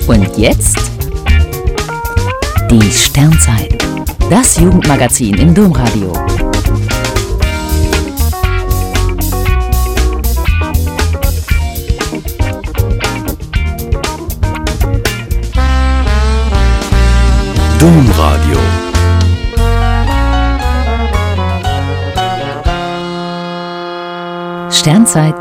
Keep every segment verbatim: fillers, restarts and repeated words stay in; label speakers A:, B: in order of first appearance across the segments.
A: Und jetzt die Sternzeit, das Jugendmagazin im Domradio.
B: Domradio.
A: Sternzeit.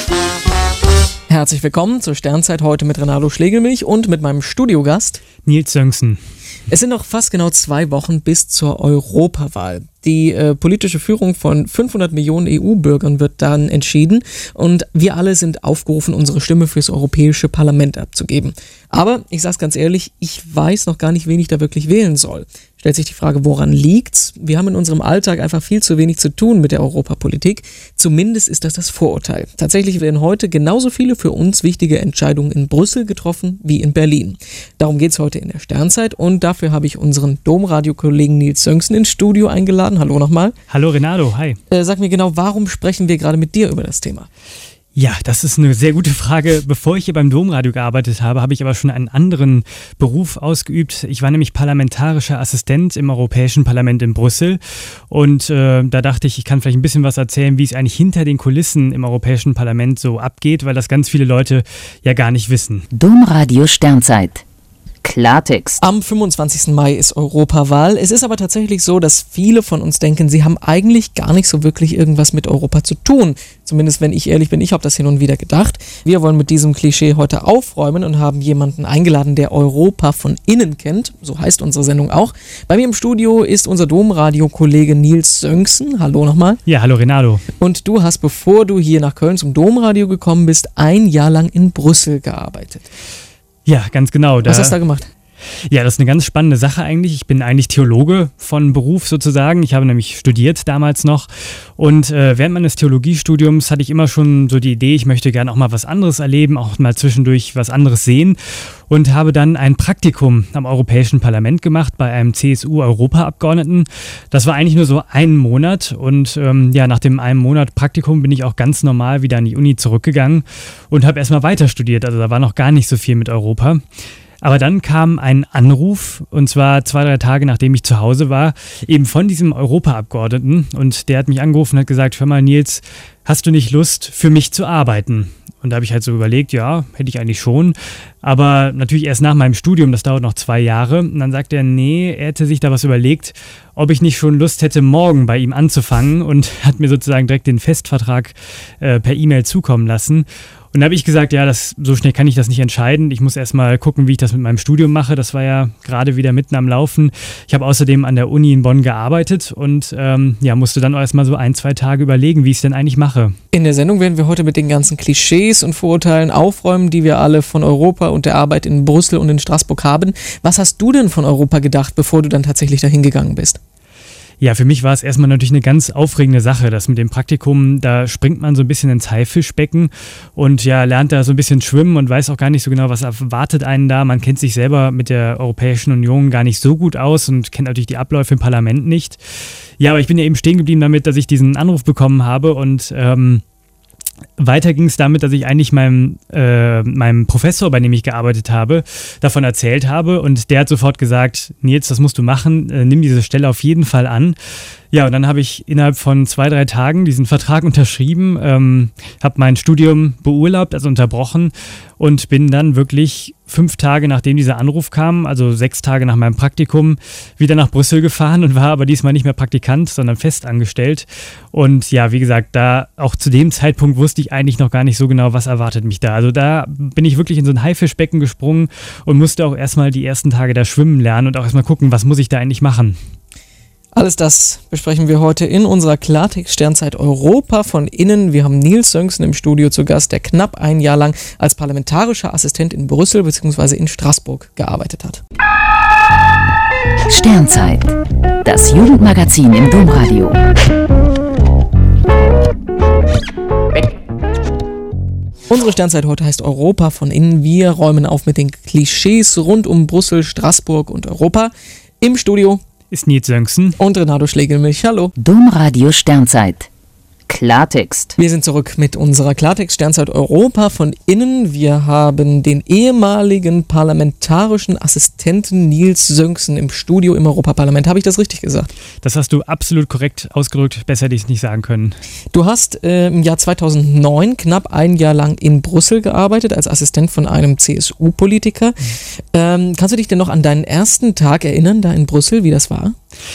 C: Herzlich willkommen zur Sternzeit, heute mit Renato Schlegelmilch und mit meinem Studiogast
D: Nils Sönksen.
C: Es sind noch fast genau zwei Wochen bis zur Europawahl. Die äh, politische Führung von fünfhundert Millionen E U-Bürgern wird dann entschieden und wir alle sind aufgerufen, unsere Stimme fürs Europäische Parlament abzugeben. Aber ich sag's ganz ehrlich, ich weiß noch gar nicht, wen ich da wirklich wählen soll. Stellt sich die Frage, woran liegt's? Wir haben in unserem Alltag einfach viel zu wenig zu tun mit der Europapolitik. Zumindest ist das das Vorurteil. Tatsächlich werden heute genauso viele für uns wichtige Entscheidungen in Brüssel getroffen wie in Berlin. Darum geht's heute in der Sternzeit und dafür habe ich unseren Domradio-Kollegen Nils Sönksen ins Studio eingeladen. Hallo nochmal.
D: Hallo Renato, hi.
C: Äh, sag mir genau, warum sprechen wir gerade mit dir über das Thema?
D: Ja, das ist eine sehr gute Frage. Bevor ich hier beim Domradio gearbeitet habe, habe ich aber schon einen anderen Beruf ausgeübt. Ich war nämlich parlamentarischer Assistent im Europäischen Parlament in Brüssel und äh, da dachte ich, ich kann vielleicht ein bisschen was erzählen, wie es eigentlich hinter den Kulissen im Europäischen Parlament so abgeht, weil das ganz viele Leute ja gar nicht wissen.
A: Domradio Sternzeit. Klartext.
C: Am fünfundzwanzigsten Mai ist Europawahl. Es ist aber tatsächlich so, dass viele von uns denken, sie haben eigentlich gar nicht so wirklich irgendwas mit Europa zu tun. Zumindest wenn ich ehrlich bin, ich habe das hin und wieder gedacht. Wir wollen mit diesem Klischee heute aufräumen und haben jemanden eingeladen, der Europa von innen kennt. So heißt unsere Sendung auch. Bei mir im Studio ist unser Domradio-Kollege Nils Sönksen. Hallo nochmal.
D: Ja, hallo Renato.
C: Und du hast, bevor du hier nach Köln zum Domradio gekommen bist, ein Jahr lang in Brüssel gearbeitet.
D: Ja, ganz genau.
C: Da, Was hast du da gemacht?
D: Ja, das ist eine ganz spannende Sache eigentlich. Ich bin eigentlich Theologe von Beruf sozusagen. Ich habe nämlich studiert damals noch und äh, während meines Theologiestudiums hatte ich immer schon so die Idee, ich möchte gerne auch mal was anderes erleben, auch mal zwischendurch was anderes sehen und habe dann ein Praktikum am Europäischen Parlament gemacht bei einem C S U-Europaabgeordneten. Das war eigentlich nur so einen Monat und ähm, ja, nach dem einen Monat Praktikum bin ich auch ganz normal wieder an die Uni zurückgegangen und habe erstmal weiter studiert. Also da war noch gar nicht so viel mit Europa. Aber dann kam ein Anruf, und zwar zwei, drei Tage nachdem ich zu Hause war, eben von diesem Europaabgeordneten. Und der hat mich angerufen und hat gesagt, hör mal Nils, hast du nicht Lust, für mich zu arbeiten? Und da habe ich halt so überlegt, ja, hätte ich eigentlich schon. Aber natürlich erst nach meinem Studium, das dauert noch zwei Jahre. Und dann sagt er, nee, er hätte sich da was überlegt, ob ich nicht schon Lust hätte, morgen bei ihm anzufangen. Und hat mir sozusagen direkt den Festvertrag äh, per E-Mail zukommen lassen. Und da habe ich gesagt, ja, das, so schnell kann ich das nicht entscheiden. Ich muss erstmal gucken, wie ich das mit meinem Studium mache. Das war ja gerade wieder mitten am Laufen. Ich habe außerdem an der Uni in Bonn gearbeitet und ähm, ja, musste dann auch erstmal so ein, zwei Tage überlegen, wie ich es denn eigentlich mache.
C: In der Sendung werden wir heute mit den ganzen Klischees und Vorurteilen aufräumen, die wir alle von Europa und der Arbeit in Brüssel und in Straßburg haben. Was hast du denn von Europa gedacht, bevor du dann tatsächlich dahin gegangen bist?
D: Ja, für mich war es erstmal natürlich eine ganz aufregende Sache, das mit dem Praktikum, da springt man so ein bisschen ins Haifischbecken und ja, lernt da so ein bisschen schwimmen und weiß auch gar nicht so genau, was erwartet einen da. Man kennt sich selber mit der Europäischen Union gar nicht so gut aus und kennt natürlich die Abläufe im Parlament nicht. Ja, aber ich bin ja eben stehen geblieben damit, dass ich diesen Anruf bekommen habe und ähm, weiter ging es damit, dass ich eigentlich meinem, äh, meinem Professor, bei dem ich gearbeitet habe, davon erzählt habe und der hat sofort gesagt, Nils, das musst du machen, äh, nimm diese Stelle auf jeden Fall an. Ja, und dann habe ich innerhalb von zwei, drei Tagen diesen Vertrag unterschrieben, ähm, habe mein Studium beurlaubt, also unterbrochen und bin dann wirklich fünf Tage, nachdem dieser Anruf kam, also sechs Tage nach meinem Praktikum, wieder nach Brüssel gefahren und war aber diesmal nicht mehr Praktikant, sondern festangestellt. Und ja, wie gesagt, da auch zu dem Zeitpunkt wusste ich eigentlich noch gar nicht so genau, was erwartet mich da. Also da bin ich wirklich in so ein Haifischbecken gesprungen und musste auch erstmal die ersten Tage da schwimmen lernen und auch erstmal gucken, was muss ich da eigentlich machen.
C: Alles das besprechen wir heute in unserer Klartext-Sternzeit Europa von innen. Wir haben Nils Sönksen im Studio zu Gast, der knapp ein Jahr lang als parlamentarischer Assistent in Brüssel bzw. in Straßburg gearbeitet hat.
A: Sternzeit, das Jugendmagazin im Domradio.
C: Unsere Sternzeit heute heißt Europa von innen. Wir räumen auf mit den Klischees rund um Brüssel, Straßburg und Europa. Im Studio
D: ist Nils Sönksen
C: und Renato Schlegelmilch. Hallo.
A: Domradio Sternzeit. Klartext.
C: Wir sind zurück mit unserer Klartext-Sternzeit Europa von innen. Wir haben den ehemaligen parlamentarischen Assistenten Nils Sönksen im Studio im Europaparlament. Habe ich das richtig gesagt?
D: Das hast du absolut korrekt ausgedrückt. Besser hätte ich es nicht sagen können.
C: Du hast äh, im Jahr zweitausendneun knapp ein Jahr lang in Brüssel gearbeitet als Assistent von einem C S U-Politiker. Mhm. Ähm, kannst du dich denn noch an deinen ersten Tag erinnern, da in Brüssel, wie das war?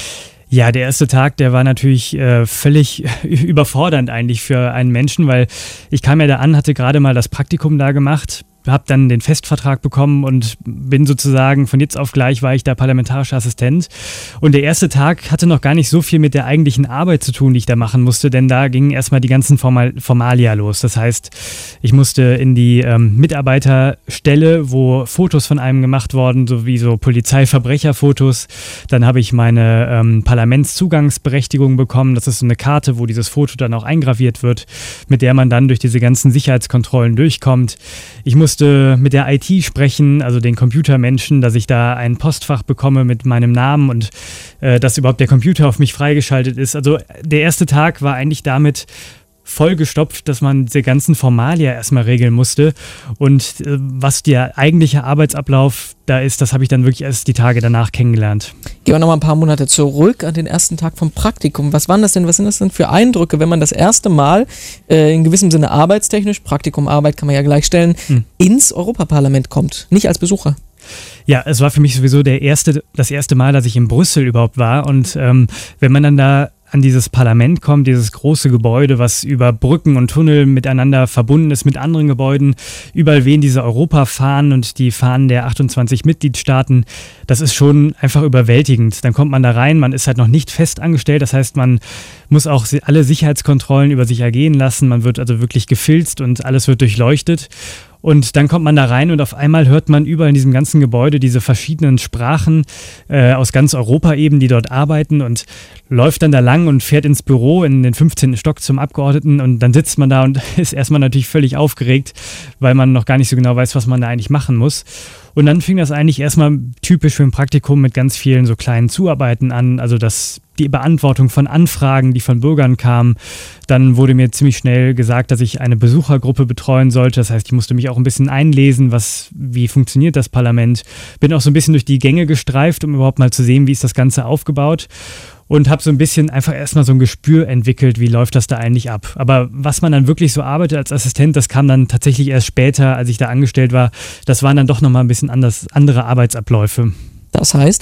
D: Ja, der erste Tag, der war natürlich äh, völlig überfordernd eigentlich für einen Menschen, weil ich kam ja da an, hatte gerade mal das Praktikum da gemacht, habe dann den Festvertrag bekommen und bin sozusagen von jetzt auf gleich war ich da parlamentarischer Assistent. Und der erste Tag hatte noch gar nicht so viel mit der eigentlichen Arbeit zu tun, die ich da machen musste, denn da gingen erstmal die ganzen Formal- Formalia los. Das heißt, ich musste in die ähm, Mitarbeiterstelle, wo Fotos von einem gemacht wurden, sowie so Polizeiverbrecherfotos. Dann habe ich meine ähm, Parlamentszugangsberechtigung bekommen. Das ist so eine Karte, wo dieses Foto dann auch eingraviert wird, mit der man dann durch diese ganzen Sicherheitskontrollen durchkommt. Ich musste mit der I T sprechen, also den Computermenschen, dass ich da ein Postfach bekomme mit meinem Namen und äh, dass überhaupt der Computer auf mich freigeschaltet ist. Also der erste Tag war eigentlich damit vollgestopft, dass man diese ganzen Formalia erstmal regeln musste. Und äh, was der eigentliche Arbeitsablauf da ist, das habe ich dann wirklich erst die Tage danach kennengelernt.
C: Gehen wir nochmal ein paar Monate zurück an den ersten Tag vom Praktikum. Was waren das denn, was sind das denn für Eindrücke, wenn man das erste Mal äh, in gewissem Sinne arbeitstechnisch, Praktikum, Arbeit kann man ja gleichstellen, hm. ins Europaparlament kommt, nicht als Besucher?
D: Ja, es war für mich sowieso der erste, das erste Mal, dass ich in Brüssel überhaupt war. Und ähm, wenn man dann da an dieses Parlament kommt, dieses große Gebäude, was über Brücken und Tunnel miteinander verbunden ist mit anderen Gebäuden. Überall wehen diese Europafahnen und die Fahnen der achtundzwanzig Mitgliedstaaten. Das ist schon einfach überwältigend. Dann kommt man da rein, man ist halt noch nicht fest angestellt. Das heißt, man muss auch alle Sicherheitskontrollen über sich ergehen lassen. Man wird also wirklich gefilzt und alles wird durchleuchtet. Und dann kommt man da rein und auf einmal hört man überall in diesem ganzen Gebäude diese verschiedenen Sprachen äh, aus ganz Europa eben, die dort arbeiten und läuft dann da lang und fährt ins Büro in den fünfzehnten Stock zum Abgeordneten und dann sitzt man da und ist erstmal natürlich völlig aufgeregt, weil man noch gar nicht so genau weiß, was man da eigentlich machen muss. Und dann fing das eigentlich erstmal typisch für ein Praktikum mit ganz vielen so kleinen Zuarbeiten an, also das die Beantwortung von Anfragen, die von Bürgern kamen. Dann wurde mir ziemlich schnell gesagt, dass ich eine Besuchergruppe betreuen sollte. Das heißt, ich musste mich auch ein bisschen einlesen, was, wie funktioniert das Parlament. Bin auch so ein bisschen durch die Gänge gestreift, um überhaupt mal zu sehen, wie ist das Ganze aufgebaut. Und habe so ein bisschen einfach erstmal so ein Gespür entwickelt, wie läuft das da eigentlich ab. Aber was man dann wirklich so arbeitet als Assistent, das kam dann tatsächlich erst später, als ich da angestellt war. Das waren dann doch nochmal ein bisschen anders, andere Arbeitsabläufe.
C: Das heißt?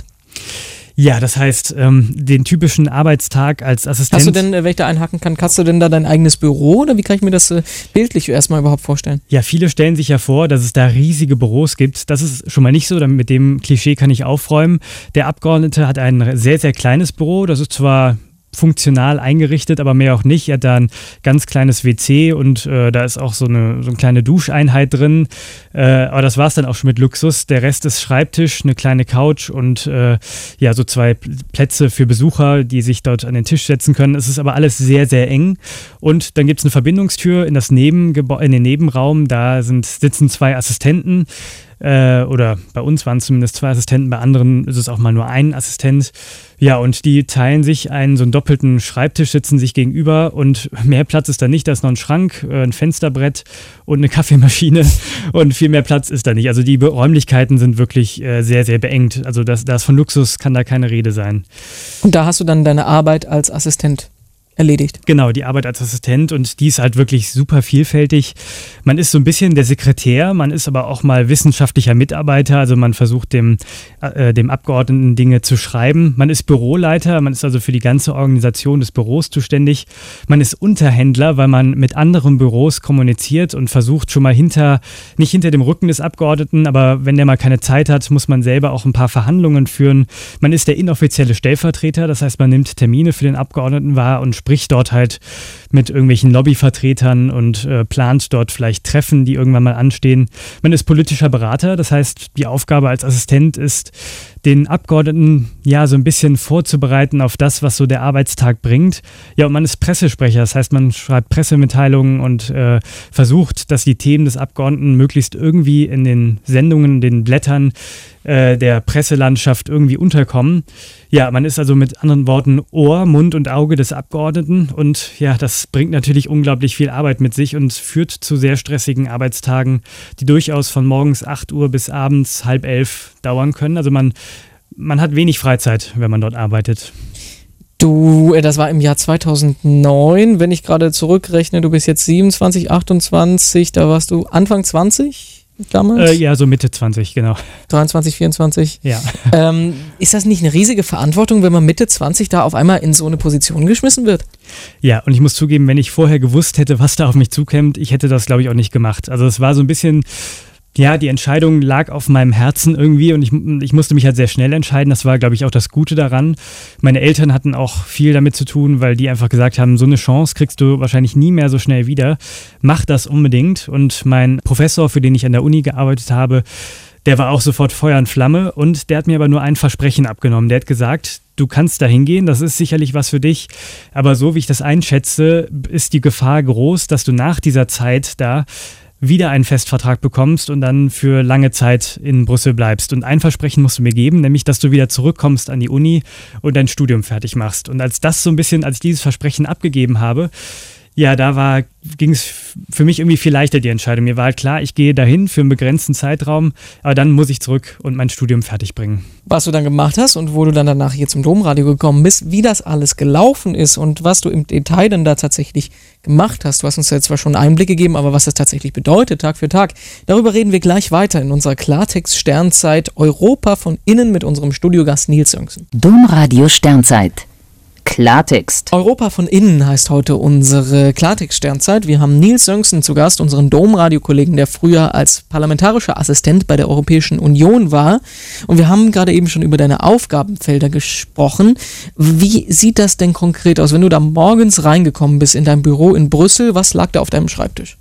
D: Ja, das heißt, ähm, den typischen Arbeitstag als Assistent.
C: Hast du denn, wenn ich da einhaken kann, hast du denn da dein eigenes Büro oder wie kann ich mir das äh, bildlich erstmal überhaupt vorstellen?
D: Ja, viele stellen sich ja vor, dass es da riesige Büros gibt. Das ist schon mal nicht so, mit dem Klischee kann ich aufräumen. Der Abgeordnete hat ein sehr, sehr kleines Büro. Das ist zwar funktional eingerichtet, aber mehr auch nicht. Er hat da ein ganz kleines W C und äh, da ist auch so eine, so eine kleine Duscheinheit drin. Äh, aber das war es dann auch schon mit Luxus. Der Rest ist Schreibtisch, eine kleine Couch und äh, ja, so zwei Plätze für Besucher, die sich dort an den Tisch setzen können. Es ist aber alles sehr, sehr eng. Und dann gibt es eine Verbindungstür in, das Nebengeba- in den Nebenraum. Da sind, sitzen zwei Assistenten. Äh, oder bei uns waren es zumindest zwei Assistenten, bei anderen ist es auch mal nur ein Assistent. Ja, und die teilen sich einen so einen doppelten Schreibtisch, sitzen sich gegenüber und mehr Platz ist da nicht. Da ist noch ein Schrank, äh, ein Fensterbrett und eine Kaffeemaschine und viel mehr Platz ist da nicht. Also die Be- Räumlichkeiten sind wirklich äh, sehr, sehr beengt. Also das, das von Luxus kann da keine Rede sein.
C: Und da hast du dann deine Arbeit als Assistent erledigt.
D: Genau, die Arbeit als Assistent und die ist halt wirklich super vielfältig. Man ist so ein bisschen der Sekretär, man ist aber auch mal wissenschaftlicher Mitarbeiter, also man versucht dem, äh, dem Abgeordneten Dinge zu schreiben. Man ist Büroleiter, man ist also für die ganze Organisation des Büros zuständig. Man ist Unterhändler, weil man mit anderen Büros kommuniziert und versucht schon mal hinter, nicht hinter dem Rücken des Abgeordneten, aber wenn der mal keine Zeit hat, muss man selber auch ein paar Verhandlungen führen. Man ist der inoffizielle Stellvertreter, das heißt, man nimmt Termine für den Abgeordneten wahr und spricht dort halt mit irgendwelchen Lobbyvertretern und äh, plant dort vielleicht Treffen, die irgendwann mal anstehen. Man ist politischer Berater, das heißt, die Aufgabe als Assistent ist, den Abgeordneten ja so ein bisschen vorzubereiten auf das, was so der Arbeitstag bringt. Ja, und man ist Pressesprecher, das heißt, man schreibt Pressemitteilungen und äh, versucht, dass die Themen des Abgeordneten möglichst irgendwie in den Sendungen, den Blättern äh, der Presselandschaft irgendwie unterkommen. Ja, man ist also mit anderen Worten Ohr, Mund und Auge des Abgeordneten und ja, das bringt natürlich unglaublich viel Arbeit mit sich und führt zu sehr stressigen Arbeitstagen, die durchaus von morgens acht Uhr bis abends halb elf dauern können. Also man, man hat wenig Freizeit, wenn man dort arbeitet.
C: Du, das war im Jahr zweitausendneun, wenn ich gerade zurückrechne, du bist jetzt siebenundzwanzig, achtundzwanzig, da warst du Anfang zwanzig damals?
D: Äh, ja, so Mitte zwanzig, genau.
C: dreiundzwanzig, vierundzwanzig?
D: Ja.
C: Ähm, ist das nicht eine riesige Verantwortung, wenn man Mitte zwanzig da auf einmal in so eine Position geschmissen wird?
D: Ja, und ich muss zugeben, wenn ich vorher gewusst hätte, was da auf mich zukommt, ich hätte das, glaube ich, auch nicht gemacht. Also es war so ein bisschen... Ja, die Entscheidung lag auf meinem Herzen irgendwie und ich, ich musste mich halt sehr schnell entscheiden. Das war, glaube ich, auch das Gute daran. Meine Eltern hatten auch viel damit zu tun, weil die einfach gesagt haben, so eine Chance kriegst du wahrscheinlich nie mehr so schnell wieder. Mach das unbedingt. Und mein Professor, für den ich an der Uni gearbeitet habe, der war auch sofort Feuer und Flamme und der hat mir aber nur ein Versprechen abgenommen. Der hat gesagt, du kannst da hingehen, das ist sicherlich was für dich, aber so wie ich das einschätze, ist die Gefahr groß, dass du nach dieser Zeit da wieder einen Festvertrag bekommst und dann für lange Zeit in Brüssel bleibst. Und ein Versprechen musst du mir geben, nämlich, dass du wieder zurückkommst an die Uni und dein Studium fertig machst. Und als das so ein bisschen, als ich dieses Versprechen abgegeben habe, ja, da war, ging es für mich irgendwie viel leichter, die Entscheidung. Mir war halt klar, ich gehe dahin für einen begrenzten Zeitraum, aber dann muss ich zurück und mein Studium fertig bringen.
C: Was du dann gemacht hast und wo du dann danach hier zum Domradio gekommen bist, wie das alles gelaufen ist und was du im Detail dann da tatsächlich gemacht hast. Du hast uns ja zwar schon einen Einblick gegeben, aber was das tatsächlich bedeutet, Tag für Tag, darüber reden wir gleich weiter in unserer Klartext-Sternzeit Europa von innen mit unserem Studiogast Nils Sönksen.
A: Domradio Sternzeit. Klartext.
C: Europa von innen heißt heute unsere Klartext-Sternzeit. Wir haben Nils Sönksen zu Gast, unseren Domradio-Kollegen, der früher als parlamentarischer Assistent bei der Europäischen Union war. Und wir haben gerade eben schon über deine Aufgabenfelder gesprochen. Wie sieht das denn konkret aus, wenn du da morgens reingekommen bist in dein Büro in Brüssel? Was lag da auf deinem Schreibtisch?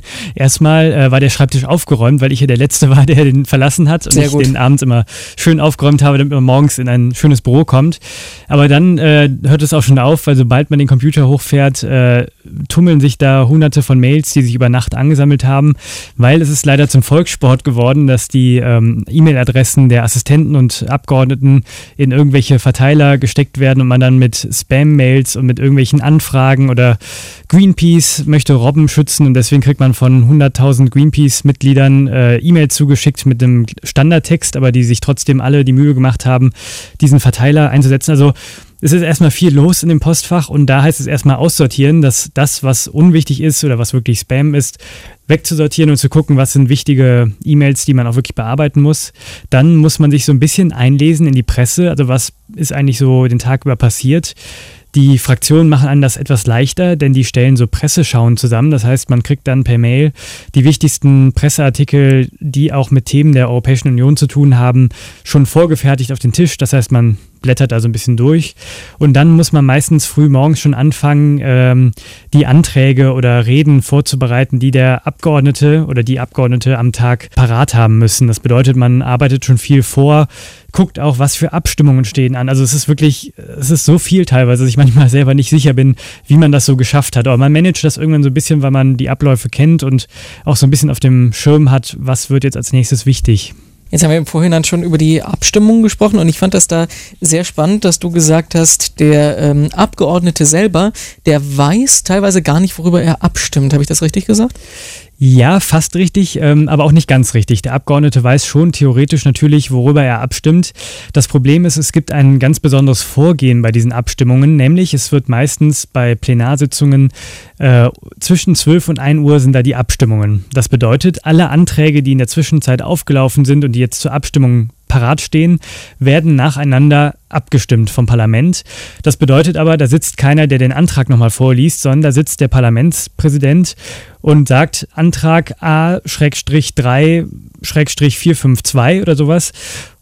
D: Erstmal äh, war der Schreibtisch aufgeräumt, weil ich ja der Letzte war, der den verlassen hat und
C: Sehr
D: ich
C: gut.
D: den abends immer schön aufgeräumt habe, damit man morgens in ein schönes Büro kommt. Aber dann äh, hört es auch schon auf, weil sobald man den Computer hochfährt, äh, tummeln sich da hunderte von Mails, die sich über Nacht angesammelt haben, weil es ist leider zum Volkssport geworden, dass die ähm, E-Mail-Adressen der Assistenten und Abgeordneten in irgendwelche Verteiler gesteckt werden und man dann mit Spam-Mails und mit irgendwelchen Anfragen oder Greenpeace möchte Robben schützen und deswegen kriegt man von hunderttausend Greenpeace-Mitgliedern äh, E-Mails zugeschickt mit dem Standardtext, aber die sich trotzdem alle die Mühe gemacht haben, diesen Verteiler einzusetzen. Also es ist erstmal viel los in dem Postfach und da heißt es erstmal aussortieren, dass das, was unwichtig ist oder was wirklich Spam ist, wegzusortieren und zu gucken, was sind wichtige E-Mails, die man auch wirklich bearbeiten muss. Dann muss man sich so ein bisschen einlesen in die Presse, also was ist eigentlich so den Tag über passiert. Die Fraktionen machen einem das etwas leichter, denn die stellen so Presseschauen zusammen. Das heißt, man kriegt dann per Mail die wichtigsten Presseartikel, die auch mit Themen der Europäischen Union zu tun haben, schon vorgefertigt auf den Tisch. Das heißt, man blättert also ein bisschen durch und dann muss man meistens früh morgens schon anfangen, ähm, die Anträge oder Reden vorzubereiten, die der Abgeordnete oder die Abgeordnete am Tag parat haben müssen. Das bedeutet, man arbeitet schon viel vor, guckt auch, was für Abstimmungen stehen an. Also es ist wirklich, es ist so viel teilweise, dass ich manchmal selber nicht sicher bin, wie man das so geschafft hat. Aber man managt das irgendwann so ein bisschen, weil man die Abläufe kennt und auch so ein bisschen auf dem Schirm hat, was wird jetzt als nächstes wichtig.
C: Jetzt haben wir im Vorhinein schon über die Abstimmung gesprochen und ich fand das da sehr spannend, dass du gesagt hast, der ähm, Abgeordnete selber, der weiß teilweise gar nicht, worüber er abstimmt. Habe ich das richtig gesagt?
D: Ja, fast richtig, ähm, aber auch nicht ganz richtig. Der Abgeordnete weiß schon theoretisch natürlich, worüber er abstimmt. Das Problem ist, es gibt ein ganz besonderes Vorgehen bei diesen Abstimmungen, nämlich es wird meistens bei Plenarsitzungen äh, zwischen zwölf und ein Uhr sind da die Abstimmungen. Das bedeutet, alle Anträge, die in der Zwischenzeit aufgelaufen sind und die jetzt zur Abstimmung parat stehen, werden nacheinander abgestimmt vom Parlament. Das bedeutet aber, da sitzt keiner, der den Antrag nochmal vorliest, sondern da sitzt der Parlamentspräsident und sagt Antrag A drei vier fünf zwei oder sowas.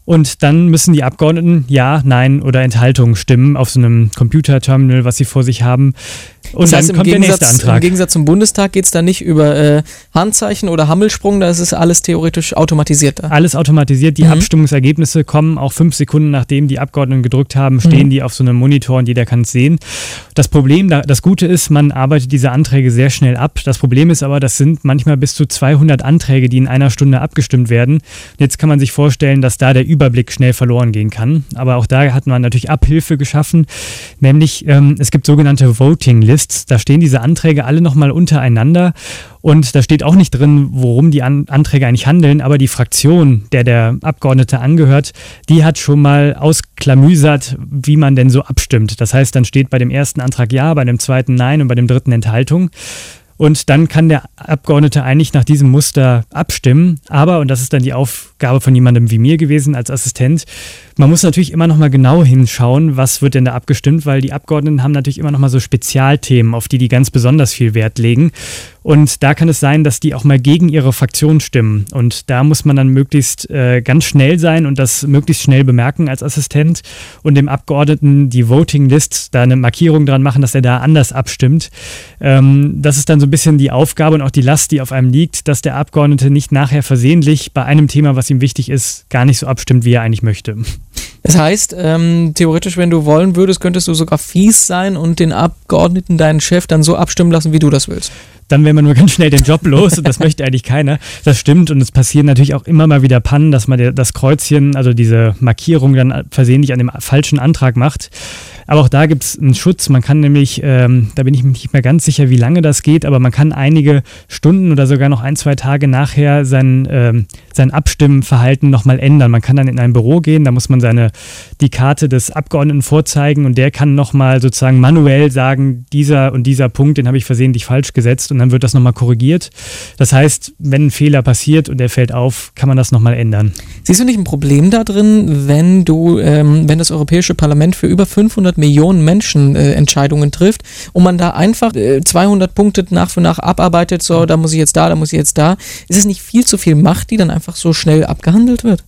D: Und dann müssen die Abgeordneten Ja, Nein oder Enthaltung stimmen auf so einem Computerterminal, was sie vor sich haben. Und
C: das heißt,
D: dann kommt
C: im
D: der nächste
C: Gegensatz,
D: Antrag.
C: Im Gegensatz zum Bundestag geht es da nicht über äh, Handzeichen oder Hammelsprung, da ist es alles theoretisch automatisiert. Da.
D: Alles automatisiert. Die
C: Mhm.
D: Abstimmungsergebnisse kommen auch fünf Sekunden, nachdem die Abgeordneten gedrückt haben, stehen
C: Mhm.
D: die auf so einem Monitor und jeder kann es sehen. Das Problem, das Gute ist, man arbeitet diese Anträge sehr schnell ab. Das Problem ist aber, das sind manchmal bis zu zweihundert Anträge, die in einer Stunde abgestimmt werden. Jetzt kann man sich vorstellen, dass da der Überblick schnell verloren gehen kann. Aber auch da hat man natürlich Abhilfe geschaffen, nämlich ähm, es gibt sogenannte Voting Lists. Da stehen diese Anträge alle nochmal untereinander und da steht auch nicht drin, worum die An- Anträge eigentlich handeln, aber die Fraktion, der der Abgeordnete angehört, die hat schon mal ausklamüsert, wie man denn so abstimmt. Das heißt, dann steht bei dem ersten Antrag Ja, bei dem zweiten Nein und bei dem dritten Enthaltung. Und dann kann der Abgeordnete eigentlich nach diesem Muster abstimmen. Aber, und das ist dann die Aufgabe von jemandem wie mir gewesen als Assistent, man muss natürlich immer noch mal genau hinschauen, was wird denn da abgestimmt, weil die Abgeordneten haben natürlich immer noch mal so Spezialthemen, auf die die ganz besonders viel Wert legen. Und da kann es sein, dass die auch mal gegen ihre Fraktion stimmen. Und da muss man dann möglichst äh, ganz schnell sein und das möglichst schnell bemerken als Assistent und dem Abgeordneten die Voting List, da eine Markierung dran machen, dass er da anders abstimmt. Ähm, das ist dann so ein bisschen die Aufgabe und auch die Last, die auf einem liegt, dass der Abgeordnete nicht nachher versehentlich bei einem Thema, was ihm wichtig ist, gar nicht so abstimmt, wie er eigentlich möchte.
C: Das heißt, ähm, theoretisch, wenn du wollen würdest, könntest du sogar fies sein und den Abgeordneten, deinen Chef, dann so abstimmen lassen, wie du das willst.
D: Dann wäre man nur ganz schnell den Job los und das möchte eigentlich keiner. Das stimmt und es passieren natürlich auch immer mal wieder Pannen, dass man das Kreuzchen, also diese Markierung dann versehentlich an dem falschen Antrag macht. Aber auch da gibt es einen Schutz. Man kann nämlich, ähm, da bin ich mir nicht mehr ganz sicher, wie lange das geht, aber man kann einige Stunden oder sogar noch ein, zwei Tage nachher sein, ähm, sein Abstimmverhalten nochmal ändern. Man kann dann in ein Büro gehen, da muss man seine, die Karte des Abgeordneten vorzeigen und der kann nochmal sozusagen manuell sagen, dieser und dieser Punkt, den habe ich versehentlich falsch gesetzt und dann wird das nochmal korrigiert. Das heißt, wenn ein Fehler passiert und der fällt auf, kann man das nochmal ändern.
C: Siehst du nicht ein Problem da drin, wenn du, ähm, wenn das Europäische Parlament für über fünfhundert Millionen Menschen äh, Entscheidungen trifft und man da einfach äh, zweihundert Punkte nach für nach abarbeitet, so, da muss ich jetzt da, da muss ich jetzt da. Ist es nicht viel zu viel Macht, die dann einfach so schnell abgehandelt wird?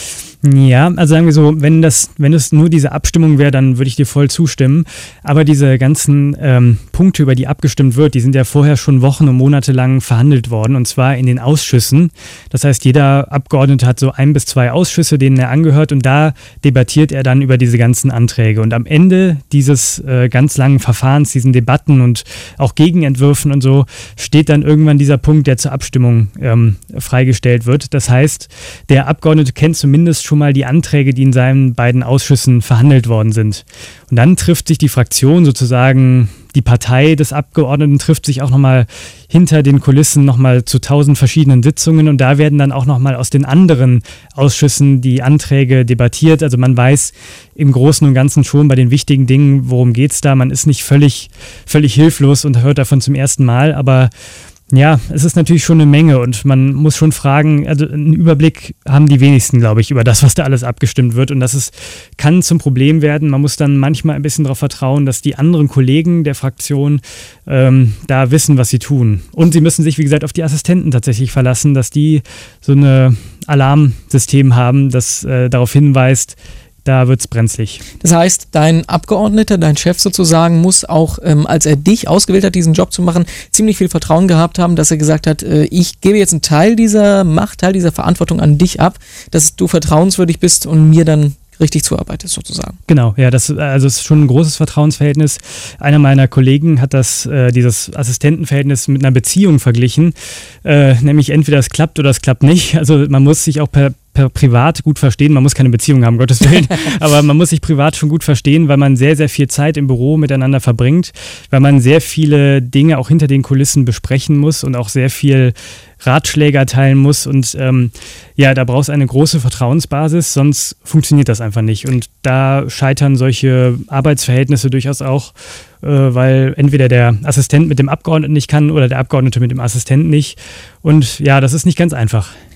D: Ja, also sagen wir so, wenn das, wenn es nur diese Abstimmung wäre, dann würde ich dir voll zustimmen. Aber diese ganzen ähm, Punkte, über die abgestimmt wird, die sind ja vorher schon Wochen und Monate lang verhandelt worden und zwar in den Ausschüssen. Das heißt, jeder Abgeordnete hat so ein bis zwei Ausschüsse, denen er angehört und da debattiert er dann über diese ganzen Anträge. Und am Ende dieses äh, ganz langen Verfahrens, diesen Debatten und auch Gegenentwürfen und so, steht dann irgendwann dieser Punkt, der zur Abstimmung ähm, freigestellt wird. Das heißt, der Abgeordnete kennt zumindest schon mal die Anträge, die in seinen beiden Ausschüssen verhandelt worden sind. Und dann trifft sich die Fraktion sozusagen, die Partei des Abgeordneten trifft sich auch nochmal hinter den Kulissen nochmal zu tausend verschiedenen Sitzungen und da werden dann auch nochmal aus den anderen Ausschüssen die Anträge debattiert. Also man weiß im Großen und Ganzen schon bei den wichtigen Dingen, worum geht es da. Man ist nicht völlig, völlig hilflos und hört davon zum ersten Mal, aber ja, es ist natürlich schon eine Menge und man muss schon fragen, also einen Überblick haben die wenigsten, glaube ich, über das, was da alles abgestimmt wird und das ist, kann zum Problem werden. Man muss dann manchmal ein bisschen darauf vertrauen, dass die anderen Kollegen der Fraktion ähm, da wissen, was sie tun. Und sie müssen sich, wie gesagt, auf die Assistenten tatsächlich verlassen, dass die so ein Alarmsystem haben, das äh, darauf hinweist, da wird's brenzlig.
C: Das heißt, dein Abgeordneter, dein Chef sozusagen, muss auch, ähm, als er dich ausgewählt hat, diesen Job zu machen, ziemlich viel Vertrauen gehabt haben, dass er gesagt hat, äh, ich gebe jetzt einen Teil dieser Macht, Teil dieser Verantwortung an dich ab, dass du vertrauenswürdig bist und mir dann richtig zuarbeitest sozusagen.
D: Genau, ja, das also es ist schon ein großes Vertrauensverhältnis. Einer meiner Kollegen hat das äh, dieses Assistentenverhältnis mit einer Beziehung verglichen, äh, nämlich entweder es klappt oder es klappt nicht. Also man muss sich auch per Per privat gut verstehen, man muss keine Beziehung haben, Gottes Willen, aber man muss sich privat schon gut verstehen, weil man sehr, sehr viel Zeit im Büro miteinander verbringt, weil man sehr viele Dinge auch hinter den Kulissen besprechen muss und auch sehr viel Ratschläge erteilen muss und ähm, ja, da brauchst du eine große Vertrauensbasis, sonst funktioniert das einfach nicht und da scheitern solche Arbeitsverhältnisse durchaus auch, äh, weil entweder der Assistent mit dem Abgeordneten nicht kann oder der Abgeordnete mit dem Assistenten nicht und ja, das ist nicht ganz einfach.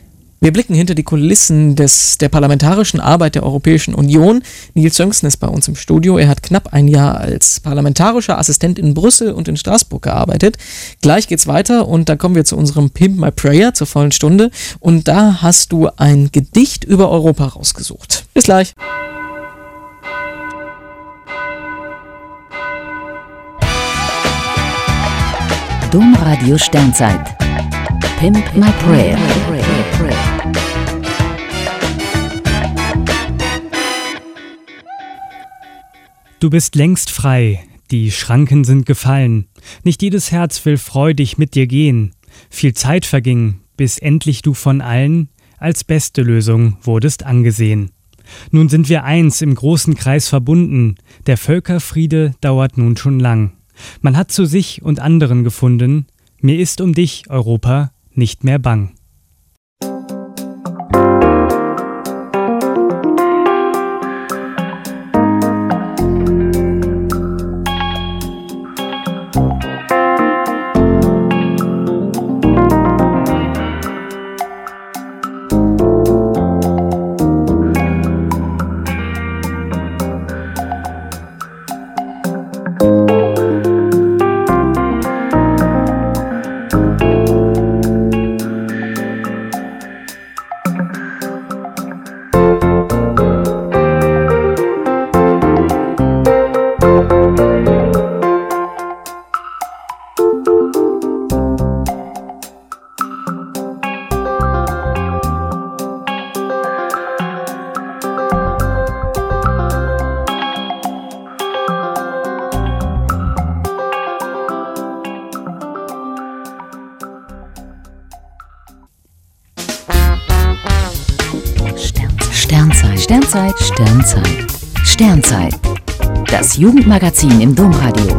C: Wir blicken hinter die Kulissen des, der parlamentarischen Arbeit der Europäischen Union. Niels Sönksen ist bei uns im Studio. Er hat knapp ein Jahr als parlamentarischer Assistent in Brüssel und in Straßburg gearbeitet. Gleich geht's weiter und dann kommen wir zu unserem Pimp My Prayer zur vollen Stunde. Und da hast du ein Gedicht über Europa rausgesucht. Bis gleich.
A: Domradio Sternzeit. Pimp My Prayer.
D: Du bist längst frei, die Schranken sind gefallen. Nicht jedes Herz will freudig mit dir gehen. Viel Zeit verging, bis endlich du von allen als beste Lösung wurdest angesehen. Nun sind wir eins im großen Kreis verbunden. Der Völkerfriede dauert nun schon lang. Man hat zu sich und anderen gefunden, mir ist um dich, Europa, nicht mehr bang.
A: Sternzeit, Sternzeit, Sternzeit, Sternzeit. Das Jugendmagazin im Domradio.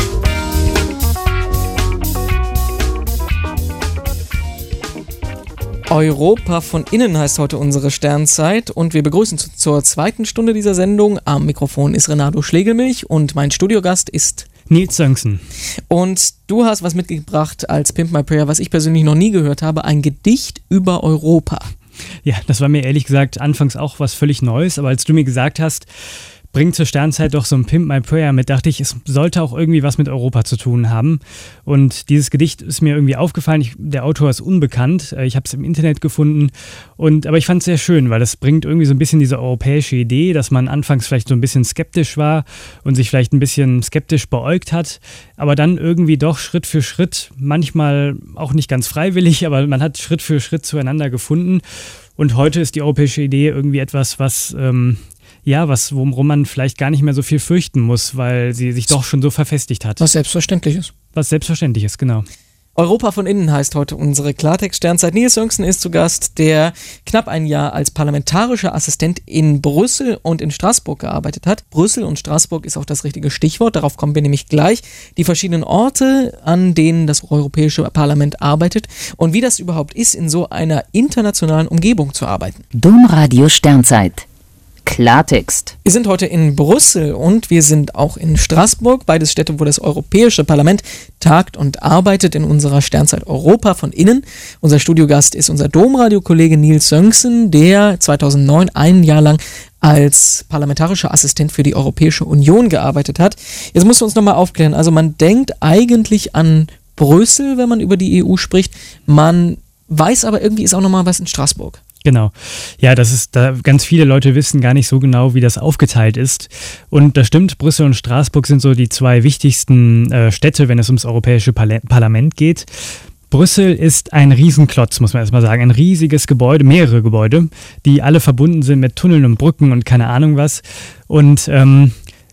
C: Europa von innen heißt heute unsere Sternzeit und wir begrüßen zu, zur zweiten Stunde dieser Sendung. Am Mikrofon ist Renato Schlegelmilch und mein Studiogast ist
D: Niels Sönksen.
C: Und du hast was mitgebracht als Pimp My Prayer, was ich persönlich noch nie gehört habe, ein Gedicht über Europa.
D: Ja, das war mir ehrlich gesagt anfangs auch was völlig Neues, aber als du mir gesagt hast, bring zur Sternzeit doch so ein Pimp My Prayer mit, dachte ich, es sollte auch irgendwie was mit Europa zu tun haben. Und dieses Gedicht ist mir irgendwie aufgefallen. Ich, der Autor ist unbekannt. Ich habe es im Internet gefunden. Und, aber ich fand es sehr schön, weil es bringt irgendwie so ein bisschen diese europäische Idee, dass man anfangs vielleicht so ein bisschen skeptisch war und sich vielleicht ein bisschen skeptisch beäugt hat, aber dann irgendwie doch Schritt für Schritt, manchmal auch nicht ganz freiwillig, aber man hat Schritt für Schritt zueinander gefunden. Und heute ist die europäische Idee irgendwie etwas, was... Ähm, Ja, was, worum man vielleicht gar nicht mehr so viel fürchten muss, weil sie sich doch schon so verfestigt hat.
C: Was selbstverständlich ist.
D: Was selbstverständlich ist, genau.
C: Europa von innen heißt heute unsere Klartext-Sternzeit. Niels Sönksen ist zu Gast, der knapp ein Jahr als parlamentarischer Assistent in Brüssel und in Straßburg gearbeitet hat. Brüssel und Straßburg ist auch das richtige Stichwort, darauf kommen wir nämlich gleich. Die verschiedenen Orte, an denen das Europäische Parlament arbeitet und wie das überhaupt ist, in so einer internationalen Umgebung zu arbeiten.
A: Domradio Sternzeit. Klartext.
C: Wir sind heute in Brüssel und wir sind auch in Straßburg, beides Städte, wo das Europäische Parlament tagt und arbeitet in unserer Sternzeit Europa von innen. Unser Studiogast ist unser Domradio-Kollege Niels Sönksen, der zweitausendneun ein Jahr lang als parlamentarischer Assistent für die Europäische Union gearbeitet hat. Jetzt musst du uns nochmal aufklären, also man denkt eigentlich an Brüssel, wenn man über die E U spricht, man weiß aber irgendwie ist auch nochmal was in Straßburg.
D: Genau. Ja, das ist, da ganz viele Leute wissen gar nicht so genau, wie das aufgeteilt ist. Und das stimmt, Brüssel und Straßburg sind so die zwei wichtigsten äh, Städte, wenn es ums Europäische Parla- Parlament geht. Brüssel ist ein Riesenklotz, muss man erstmal sagen. Ein riesiges Gebäude, mehrere Gebäude, die alle verbunden sind mit Tunneln und Brücken und keine Ahnung was. Und ähm,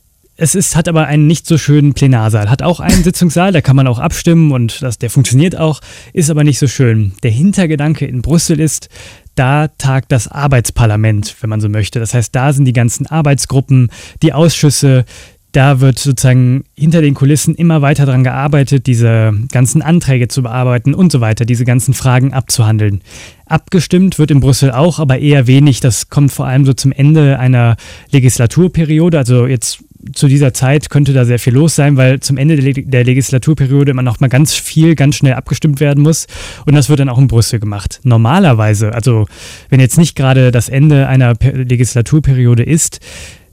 D: es ist, hat aber einen nicht so schönen Plenarsaal. Hat auch einen Sitzungssaal, da kann man auch abstimmen und das, der funktioniert auch, ist aber nicht so schön. Der Hintergedanke in Brüssel ist, da tagt das Arbeitsparlament, wenn man so möchte. Das heißt, da sind die ganzen Arbeitsgruppen, die Ausschüsse, da wird sozusagen hinter den Kulissen immer weiter daran gearbeitet, diese ganzen Anträge zu bearbeiten und so weiter, diese ganzen Fragen abzuhandeln. Abgestimmt wird in Brüssel auch, aber eher wenig. Das kommt vor allem so zum Ende einer Legislaturperiode. Also jetzt zu dieser Zeit könnte da sehr viel los sein, weil zum Ende der, der Legislaturperiode immer noch mal ganz viel, ganz schnell abgestimmt werden muss. Und das wird dann auch in Brüssel gemacht. Normalerweise, also wenn jetzt nicht gerade das Ende einer per- Legislaturperiode ist,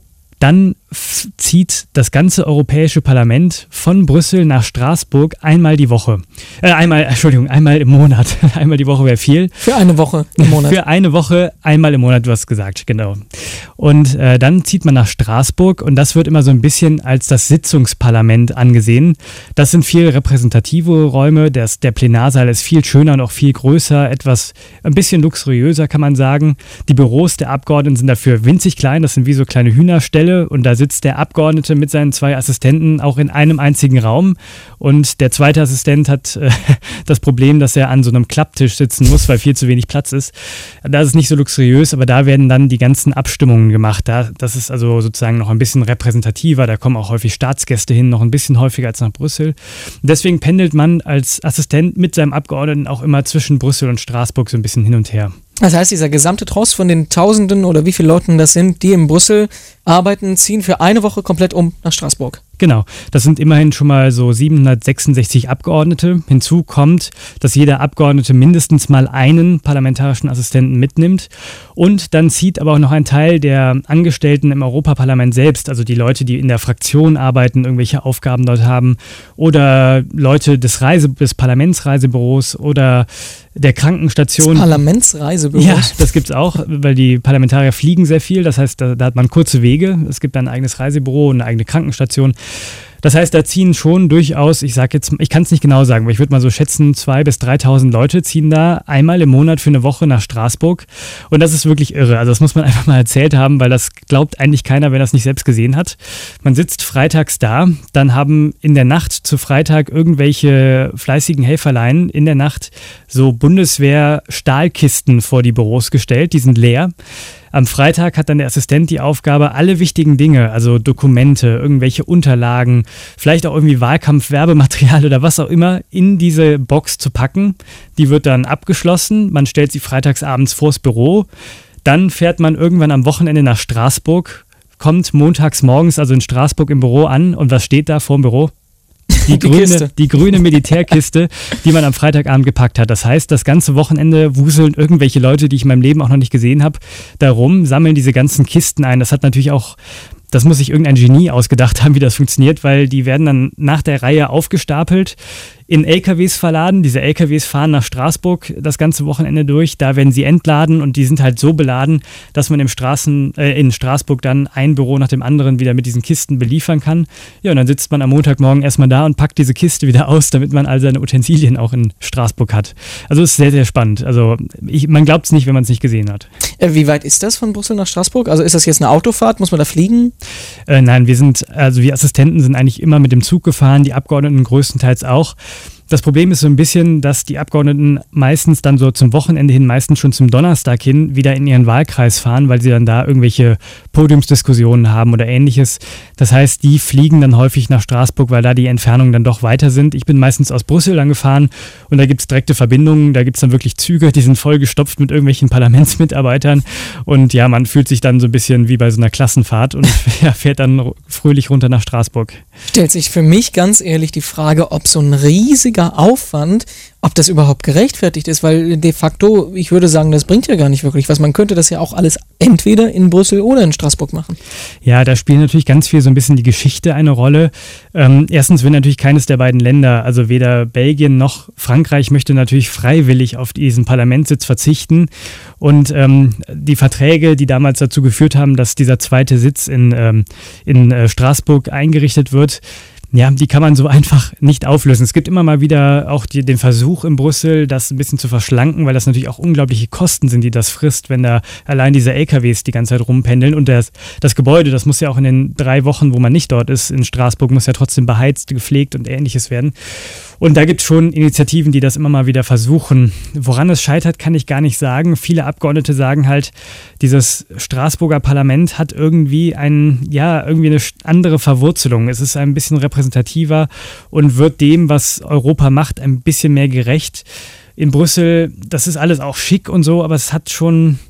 D: dann f- zieht das ganze Europäische Parlament von Brüssel nach Straßburg einmal die Woche. Äh, einmal, Entschuldigung, einmal im Monat. Einmal die Woche wäre viel.
C: Für eine Woche im Monat.
D: Für eine Woche, einmal im Monat, du hast gesagt, genau. Und äh, dann zieht man nach Straßburg und das wird immer so ein bisschen als das Sitzungsparlament angesehen. Das sind viel repräsentative Räume, das, der Plenarsaal ist viel schöner und auch viel größer, etwas, ein bisschen luxuriöser kann man sagen. Die Büros der Abgeordneten sind dafür winzig klein, das sind wie so kleine Hühnerställe und da sitzt der Abgeordnete mit seinen zwei Assistenten auch in einem einzigen Raum und der zweite Assistent hat äh, das Problem, dass er an so einem Klapptisch sitzen muss, weil viel zu wenig Platz ist. Da ist es nicht so luxuriös, aber da werden dann die ganzen Abstimmungen gemacht. Da, das ist also sozusagen noch ein bisschen repräsentativer, da kommen auch häufig Staatsgäste hin, noch ein bisschen häufiger als nach Brüssel. Deswegen pendelt man als Assistent mit seinem Abgeordneten auch immer zwischen Brüssel und Straßburg so ein bisschen hin und her.
C: Das heißt, dieser gesamte Tross von den Tausenden oder wie viele Leuten das sind, die in Brüssel arbeiten, ziehen für eine Woche komplett um nach Straßburg.
D: Genau, das sind immerhin schon mal so siebenhundertsechsundsechzig Abgeordnete. Hinzu kommt, dass jeder Abgeordnete mindestens mal einen parlamentarischen Assistenten mitnimmt. Und dann zieht aber auch noch ein Teil der Angestellten im Europaparlament selbst, also die Leute, die in der Fraktion arbeiten, irgendwelche Aufgaben dort haben, oder Leute des, Reise, des Parlamentsreisebüros oder der Krankenstation.
C: Das Parlamentsreisebüros?
D: Ja, das gibt es auch, weil die Parlamentarier fliegen sehr viel. Das heißt, da, da hat man kurze Wege. Es gibt ein eigenes Reisebüro und eine eigene Krankenstation. Das heißt, da ziehen schon durchaus, ich sag jetzt, ich kann es nicht genau sagen, aber ich würde mal so schätzen, zweitausend bis dreitausend Leute ziehen da einmal im Monat für eine Woche nach Straßburg. Und das ist wirklich irre. Also das muss man einfach mal erzählt haben, weil das glaubt eigentlich keiner, wenn er es nicht selbst gesehen hat. Man sitzt freitags da, dann haben in der Nacht zu Freitag irgendwelche fleißigen Helferlein in der Nacht so Bundeswehr-Stahlkisten vor die Büros gestellt, die sind leer. Am Freitag hat dann der Assistent die Aufgabe, alle wichtigen Dinge, also Dokumente, irgendwelche Unterlagen, vielleicht auch irgendwie Wahlkampf-Werbematerial oder was auch immer, in diese Box zu packen. Die wird dann abgeschlossen, man stellt sie freitagsabends vors Büro, dann fährt man irgendwann am Wochenende nach Straßburg, kommt montags morgens also in Straßburg im Büro an und was steht da vor dem Büro? Die, die, grüne, die grüne Militärkiste, die man am Freitagabend gepackt hat. Das heißt, das ganze Wochenende wuseln irgendwelche Leute, die ich in meinem Leben auch noch nicht gesehen habe, darum, sammeln diese ganzen Kisten ein. Das hat natürlich auch, das muss sich irgendein Genie ausgedacht haben, wie das funktioniert, weil die werden dann nach der Reihe aufgestapelt, in L K Ws verladen. Diese L K Ws fahren nach Straßburg das ganze Wochenende durch. Da werden sie entladen und die sind halt so beladen, dass man im Straßen, äh, in Straßburg dann ein Büro nach dem anderen wieder mit diesen Kisten beliefern kann. Ja, und dann sitzt man am Montagmorgen erstmal da und packt diese Kiste wieder aus, damit man all seine Utensilien auch in Straßburg hat. Also es ist sehr, sehr spannend. Also ich, man glaubt es nicht, wenn man es nicht gesehen hat.
C: Äh, wie weit ist das von Brüssel nach Straßburg? Also ist das jetzt eine Autofahrt? Muss man da fliegen?
D: Äh, nein, wir sind, also wir Assistenten sind eigentlich immer mit dem Zug gefahren, die Abgeordneten größtenteils auch. Das Problem ist so ein bisschen, dass die Abgeordneten meistens dann so zum Wochenende hin, meistens schon zum Donnerstag hin, wieder in ihren Wahlkreis fahren, weil sie dann da irgendwelche Podiumsdiskussionen haben oder ähnliches. Das heißt, die fliegen dann häufig nach Straßburg, weil da die Entfernungen dann doch weiter sind. Ich bin meistens aus Brüssel dann gefahren und da gibt es direkte Verbindungen, da gibt es dann wirklich Züge, die sind voll gestopft mit irgendwelchen Parlamentsmitarbeitern und ja, man fühlt sich dann so ein bisschen wie bei so einer Klassenfahrt und ja, fährt dann fröhlich runter nach Straßburg.
C: Stellt sich für mich ganz ehrlich die Frage, ob so ein riesiger Aufwand, ob das überhaupt gerechtfertigt ist, weil de facto, ich würde sagen, das bringt ja gar nicht wirklich was. Man könnte das ja auch alles entweder in Brüssel oder in Straßburg machen.
D: Ja, da spielt natürlich ganz viel so ein bisschen die Geschichte eine Rolle. Ähm, erstens will natürlich keines der beiden Länder, also weder Belgien noch Frankreich, möchte natürlich freiwillig auf diesen Parlamentssitz verzichten. Und ähm, die Verträge, die damals dazu geführt haben, dass dieser zweite Sitz in, ähm, in äh, Straßburg eingerichtet wird, ja, die kann man so einfach nicht auflösen. Es gibt immer mal wieder auch die, den Versuch in Brüssel, das ein bisschen zu verschlanken, weil das natürlich auch unglaubliche Kosten sind, die das frisst, wenn da allein diese L K Ws die ganze Zeit rumpendeln. Und das, das Gebäude, das muss ja auch in den drei Wochen, wo man nicht dort ist, in Straßburg, muss ja trotzdem beheizt, gepflegt und ähnliches werden. Und da gibt es schon Initiativen, die das immer mal wieder versuchen. Woran es scheitert, kann ich gar nicht sagen. Viele Abgeordnete sagen halt, dieses Straßburger Parlament hat irgendwie ein, ja, irgendwie eine andere Verwurzelung. Es ist ein bisschen repräsentativer und wird dem, was Europa macht, ein bisschen mehr gerecht. In Brüssel, das ist alles auch schick und so, aber es hat schon,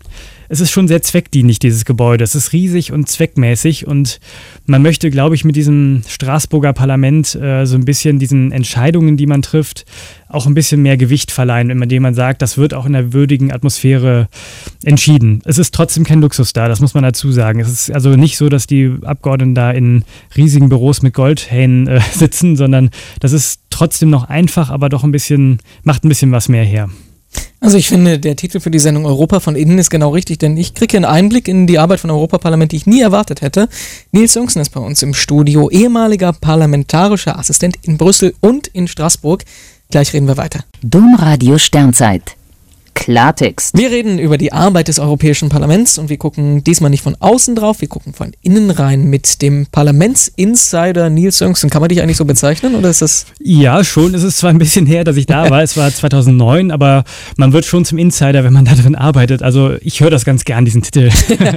D: es ist schon sehr zweckdienlich, dieses Gebäude. Es ist riesig und zweckmäßig und man möchte, glaube ich, mit diesem Straßburger Parlament äh, so ein bisschen diesen Entscheidungen, die man trifft, auch ein bisschen mehr Gewicht verleihen, indem man sagt, das wird auch in einer würdigen Atmosphäre entschieden. Es ist trotzdem kein Luxus da, das muss man dazu sagen. Es ist also nicht so, dass die Abgeordneten da in riesigen Büros mit Goldhähnen äh, sitzen, sondern das ist trotzdem noch einfach, aber doch ein bisschen, macht ein bisschen was mehr her.
C: Also ich finde, der Titel für die Sendung Europa von innen ist genau richtig, denn ich kriege einen Einblick in die Arbeit von Europaparlament, die ich nie erwartet hätte. Nils Jungsen ist bei uns im Studio, ehemaliger parlamentarischer Assistent in Brüssel und in Straßburg. Gleich reden wir weiter.
A: Domradio Sternzeit. Klartext.
C: Wir reden über die Arbeit des Europäischen Parlaments und wir gucken diesmal nicht von außen drauf, wir gucken von innen rein mit dem Parlamentsinsider Nils Jungsen. Kann man dich eigentlich so bezeichnen oder ist das...
D: Ja, schon. Es ist zwar ein bisschen her, dass ich da war, es war zweitausendneun, aber man wird schon zum Insider, wenn man da drin arbeitet. Also ich höre das ganz gern, diesen Titel.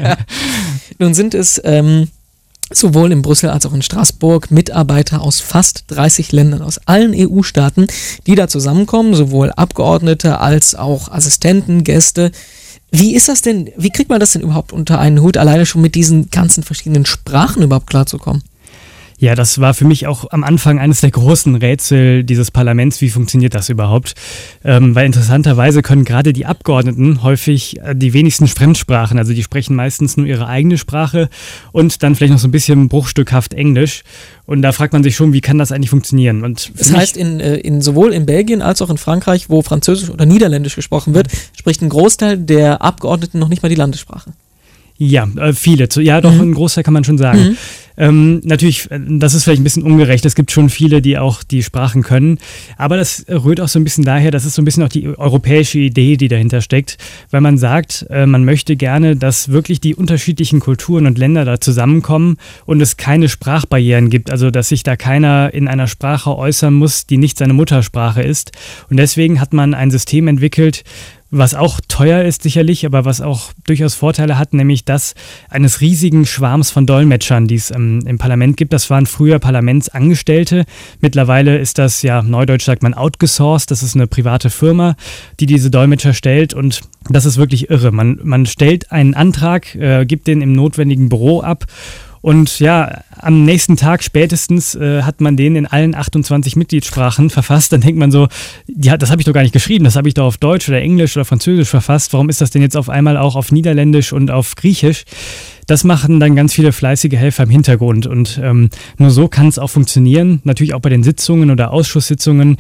C: Nun sind es... Ähm sowohl in Brüssel als auch in Straßburg Mitarbeiter aus fast dreißig Ländern, aus allen E U-Staaten, die da zusammenkommen, sowohl Abgeordnete als auch Assistenten, Gäste. Wie ist das denn, wie kriegt man das denn überhaupt unter einen Hut, alleine schon mit diesen ganzen verschiedenen Sprachen überhaupt klarzukommen?
D: Ja, das war für mich auch am Anfang eines der großen Rätsel dieses Parlaments. Wie funktioniert das überhaupt? Ähm, weil interessanterweise können gerade die Abgeordneten häufig äh, die wenigsten Fremdsprachen, also die sprechen meistens nur ihre eigene Sprache und dann vielleicht noch so ein bisschen bruchstückhaft Englisch. Und da fragt man sich schon, wie kann das eigentlich funktionieren? Und
C: das heißt, in, in, sowohl in Belgien als auch in Frankreich, wo Französisch oder Niederländisch gesprochen wird, spricht ein Großteil der Abgeordneten noch nicht mal die Landessprache.
D: Ja, äh, viele. Ja, doch, mhm. ein Großteil kann man schon sagen. Mhm. Ähm, natürlich, das ist vielleicht ein bisschen ungerecht. Es gibt schon viele, die auch die Sprachen können. Aber das rührt auch so ein bisschen daher, das ist so ein bisschen auch die europäische Idee, die dahinter steckt. Weil man sagt, äh, man möchte gerne, dass wirklich die unterschiedlichen Kulturen und Länder da zusammenkommen und es keine Sprachbarrieren gibt. Also, dass sich da keiner in einer Sprache äußern muss, die nicht seine Muttersprache ist. Und deswegen hat man ein System entwickelt, was auch teuer ist sicherlich, aber was auch durchaus Vorteile hat, nämlich das eines riesigen Schwarms von Dolmetschern, die es ähm, im Parlament gibt. Das waren früher Parlamentsangestellte. Mittlerweile ist das, ja, neudeutsch sagt man outgesourced. Das ist eine private Firma, die diese Dolmetscher stellt und das ist wirklich irre. Man, man stellt einen Antrag, äh, gibt den im notwendigen Büro ab. Und ja, am nächsten Tag spätestens äh, hat man den in allen achtundzwanzig Mitgliedssprachen verfasst. Dann denkt man so, ja, das habe ich doch gar nicht geschrieben, das habe ich doch auf Deutsch oder Englisch oder Französisch verfasst. Warum ist das denn jetzt auf einmal auch auf Niederländisch und auf Griechisch? Das machen dann ganz viele fleißige Helfer im Hintergrund und ähm, nur so kann es auch funktionieren. Natürlich auch bei den Sitzungen oder Ausschusssitzungen.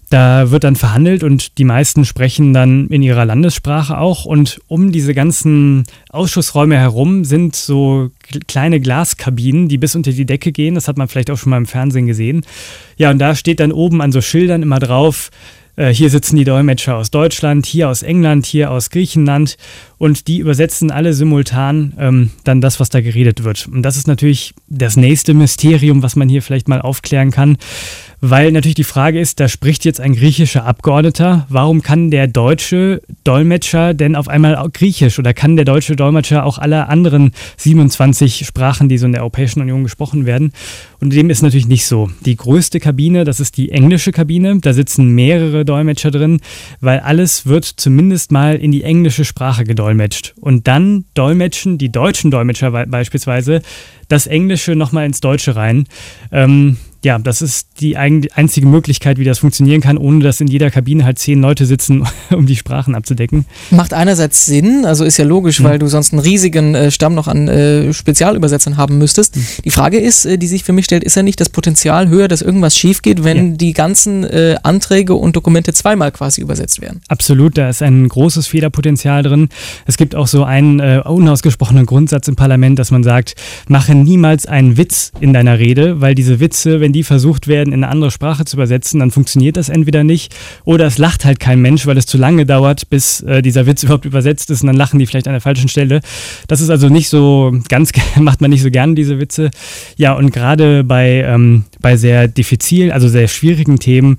D: Da wird dann verhandelt und die meisten sprechen dann in ihrer Landessprache auch. Und um diese ganzen Ausschussräume herum sind so kleine Glaskabinen, die bis unter die Decke gehen. Das hat man vielleicht auch schon mal im Fernsehen gesehen. Ja, und da steht dann oben an so Schildern immer drauf, äh, hier sitzen die Dolmetscher aus Deutschland, hier aus England, hier aus Griechenland. Und die übersetzen alle simultan ähm, dann das, was da geredet wird. Und das ist natürlich das nächste Mysterium, was man hier vielleicht mal aufklären kann. Weil natürlich die Frage ist, da spricht jetzt ein griechischer Abgeordneter. Warum kann der deutsche Dolmetscher denn auf einmal auch Griechisch? Oder kann der deutsche Dolmetscher auch alle anderen siebenundzwanzig Sprachen, die so in der Europäischen Union gesprochen werden? Und dem ist natürlich nicht so. Die größte Kabine, das ist die englische Kabine. Da sitzen mehrere Dolmetscher drin, weil alles wird zumindest mal in die englische Sprache gedolmetscht. Und dann dolmetschen die deutschen Dolmetscher beispielsweise das Englische nochmal ins Deutsche rein. Ähm, ja, das ist die einzige Möglichkeit, wie das funktionieren kann, ohne dass in jeder Kabine halt zehn Leute sitzen, um die Sprachen abzudecken.
C: Macht einerseits Sinn, also ist ja logisch, mhm. weil du sonst einen riesigen äh, Stamm noch an äh, Spezialübersetzern haben müsstest. Mhm. Die Frage ist, äh, die sich für mich stellt, ist ja nicht das Potenzial höher, dass irgendwas schief geht, wenn ja. die ganzen äh, Anträge und Dokumente zweimal quasi übersetzt werden?
D: Absolut, da ist ein großes Fehlerpotenzial drin. Es gibt auch so einen äh, unausgesprochenen Grundsatz im Parlament, dass man sagt, mache niemals einen Witz in deiner Rede, weil diese Witze, wenn die versucht werden, in eine andere Sprache zu übersetzen, dann funktioniert das entweder nicht oder es lacht halt kein Mensch, weil es zu lange dauert, bis äh, dieser Witz überhaupt übersetzt ist und dann lachen die vielleicht an der falschen Stelle. Das ist also nicht so, ganz macht man nicht so gerne diese Witze. Ja, und gerade bei, ähm, bei sehr diffizil, also sehr schwierigen Themen,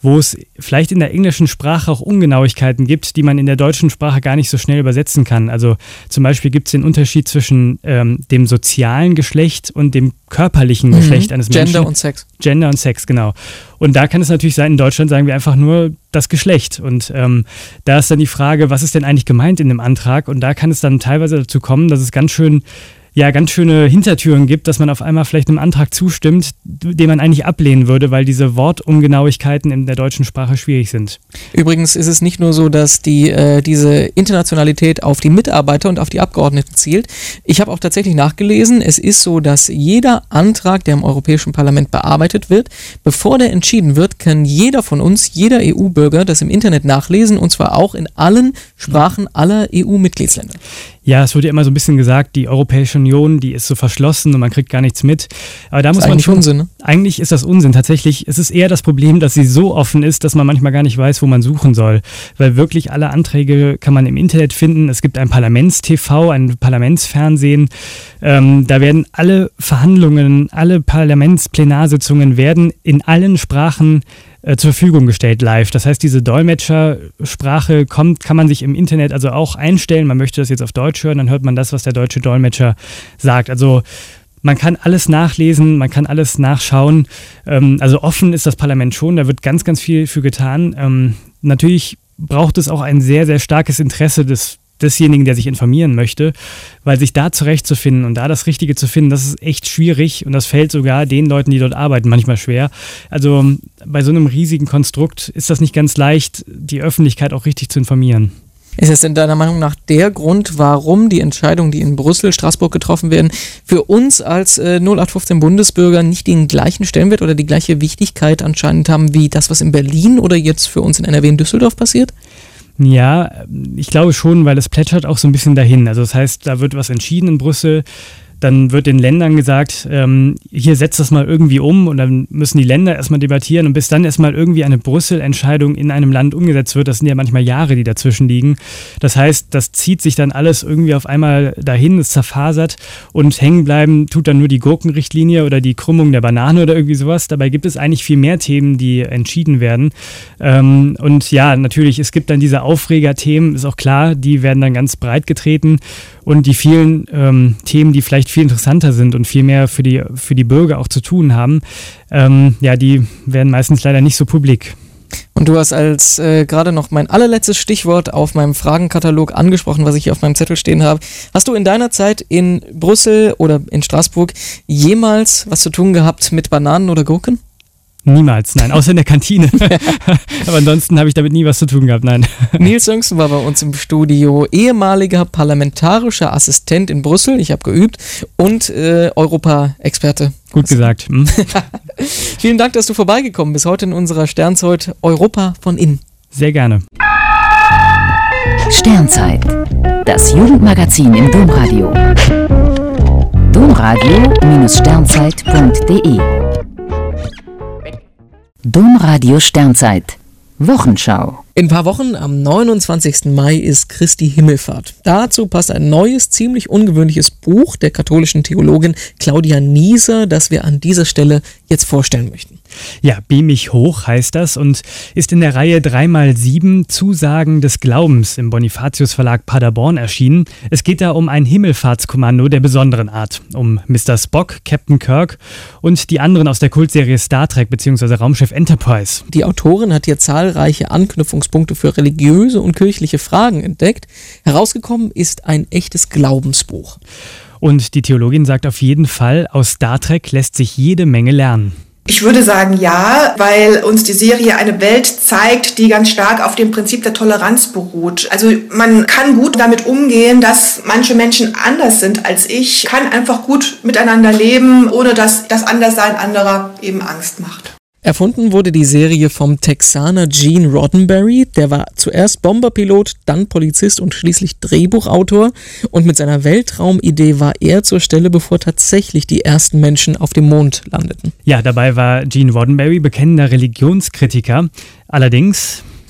D: wo es vielleicht in der englischen Sprache auch Ungenauigkeiten gibt, die man in der deutschen Sprache gar nicht so schnell übersetzen kann. Also zum Beispiel gibt es den Unterschied zwischen ähm, dem sozialen Geschlecht und dem körperlichen mhm. Geschlecht eines Menschen.
C: Gender und Sex.
D: Gender und Sex, genau. Und da kann es natürlich sein, in Deutschland sagen wir einfach nur das Geschlecht. Und ähm, da ist dann die Frage, was ist denn eigentlich gemeint in dem Antrag? Und da kann es dann teilweise dazu kommen, dass es ganz schön ja ganz schöne Hintertüren gibt, dass man auf einmal vielleicht einem Antrag zustimmt, den man eigentlich ablehnen würde, weil diese Wortungenauigkeiten in der deutschen Sprache schwierig sind.
C: Übrigens ist es nicht nur so, dass die, äh, diese Internationalität auf die Mitarbeiter und auf die Abgeordneten zielt. Ich habe auch tatsächlich nachgelesen, es ist so, dass jeder Antrag, der im Europäischen Parlament bearbeitet wird, bevor der entschieden wird, kann jeder von uns, jeder E U-Bürger, das im Internet nachlesen, und zwar auch in allen Sprachen aller E U-Mitgliedsländer.
D: Ja, es wird ja immer so ein bisschen gesagt, die Europäische Union, die ist so verschlossen und man kriegt gar nichts mit. Aber da muss man schon,
C: Unsinn, ne?
D: Eigentlich ist das Unsinn. Tatsächlich, es ist eher das Problem, dass sie so offen ist, dass man manchmal gar nicht weiß, wo man suchen soll. Weil wirklich alle Anträge kann man im Internet finden. Es gibt ein Parlaments-T V, ein Parlamentsfernsehen. Ähm, da werden alle Verhandlungen, alle Parlamentsplenarsitzungen werden in allen Sprachen zur Verfügung gestellt live. Das heißt, diese Dolmetschersprache kommt, kann man sich im Internet also auch einstellen. Man möchte das jetzt auf Deutsch hören, dann hört man das, was der deutsche Dolmetscher sagt. Also man kann alles nachlesen, man kann alles nachschauen. Ähm, also offen ist das Parlament schon, da wird ganz, ganz viel für getan. Ähm, natürlich braucht es auch ein sehr, sehr starkes Interesse des desjenigen, der sich informieren möchte, weil sich da zurechtzufinden und da das Richtige zu finden, das ist echt schwierig und das fällt sogar den Leuten, die dort arbeiten, manchmal schwer. Also bei so einem riesigen Konstrukt ist das nicht ganz leicht, die Öffentlichkeit auch richtig zu informieren.
C: Ist es in deiner Meinung nach der Grund, warum die Entscheidungen, die in Brüssel, Straßburg getroffen werden, für uns als äh, null acht fünfzehn Bundesbürger nicht den gleichen Stellenwert oder die gleiche Wichtigkeit anscheinend haben wie das, was in Berlin oder jetzt für uns in N R W in Düsseldorf passiert?
D: Ja, ich glaube schon, weil es plätschert auch so ein bisschen dahin. Also das heißt, da wird was entschieden in Brüssel, dann wird den Ländern gesagt, ähm, hier setzt das mal irgendwie um und dann müssen die Länder erstmal debattieren und bis dann erstmal irgendwie eine Brüssel-Entscheidung in einem Land umgesetzt wird, das sind ja manchmal Jahre, die dazwischen liegen. Das heißt, das zieht sich dann alles irgendwie auf einmal dahin, es zerfasert und hängen bleiben tut dann nur die Gurkenrichtlinie oder die Krümmung der Banane oder irgendwie sowas. Dabei gibt es eigentlich viel mehr Themen, die entschieden werden. Ähm, und ja, natürlich, es gibt dann diese Aufregerthemen, ist auch klar, die werden dann ganz breit getreten und die vielen ähm, Themen, die vielleicht viel interessanter sind und viel mehr für die, für die Bürger auch zu tun haben, ähm, ja, die werden meistens leider nicht so publik.
C: Und du hast als äh, gerade noch mein allerletztes Stichwort auf meinem Fragenkatalog angesprochen, was ich hier auf meinem Zettel stehen habe. Hast du in deiner Zeit in Brüssel oder in Straßburg jemals was zu tun gehabt mit Bananen oder Gurken?
D: Niemals, nein, außer in der Kantine. Aber ansonsten habe ich damit nie was zu tun gehabt, nein.
C: Nils Söngsen war bei uns im Studio, ehemaliger parlamentarischer Assistent in Brüssel, ich habe geübt, und äh, Europa-Experte.
D: Gut gesagt. Hm?
C: Vielen Dank, dass du vorbeigekommen bist, heute in unserer Sternzeit Europa von innen.
D: Sehr gerne.
A: Sternzeit, das Jugendmagazin im Domradio. domradio Sternzeit punkt de Domradio Sternzeit Wochenschau.
C: In ein paar Wochen, am neunundzwanzigsten Mai, ist Christi Himmelfahrt. Dazu passt ein neues, ziemlich ungewöhnliches Buch der katholischen Theologin Claudia Nieser, das wir an dieser Stelle jetzt vorstellen möchten.
D: Ja, Beam mich hoch heißt das und ist in der Reihe drei mal sieben Zusagen des Glaubens im Bonifatius Verlag Paderborn erschienen. Es geht da um ein Himmelfahrtskommando der besonderen Art, um Mister Spock, Captain Kirk und die anderen aus der Kultserie Star Trek bzw. Raumschiff Enterprise.
C: Die Autorin hat hier zahlreiche Anknüpfungspunkte für religiöse und kirchliche Fragen entdeckt. Herausgekommen ist ein echtes Glaubensbuch.
D: Und die Theologin sagt auf jeden Fall, aus Star Trek lässt sich jede Menge lernen.
B: Ich würde sagen ja, weil uns die Serie eine Welt zeigt, die ganz stark auf dem Prinzip der Toleranz beruht. Also man kann gut damit umgehen, dass manche Menschen anders sind als ich, kann einfach gut miteinander leben, ohne dass das Anderssein anderer eben Angst macht.
C: Erfunden wurde die Serie vom Texaner Gene Roddenberry. Der war zuerst Bomberpilot, dann Polizist und schließlich Drehbuchautor. Und mit seiner Weltraumidee war er zur Stelle, bevor tatsächlich die ersten Menschen auf dem Mond landeten.
D: Ja, dabei war Gene Roddenberry bekennender Religionskritiker. Allerdings...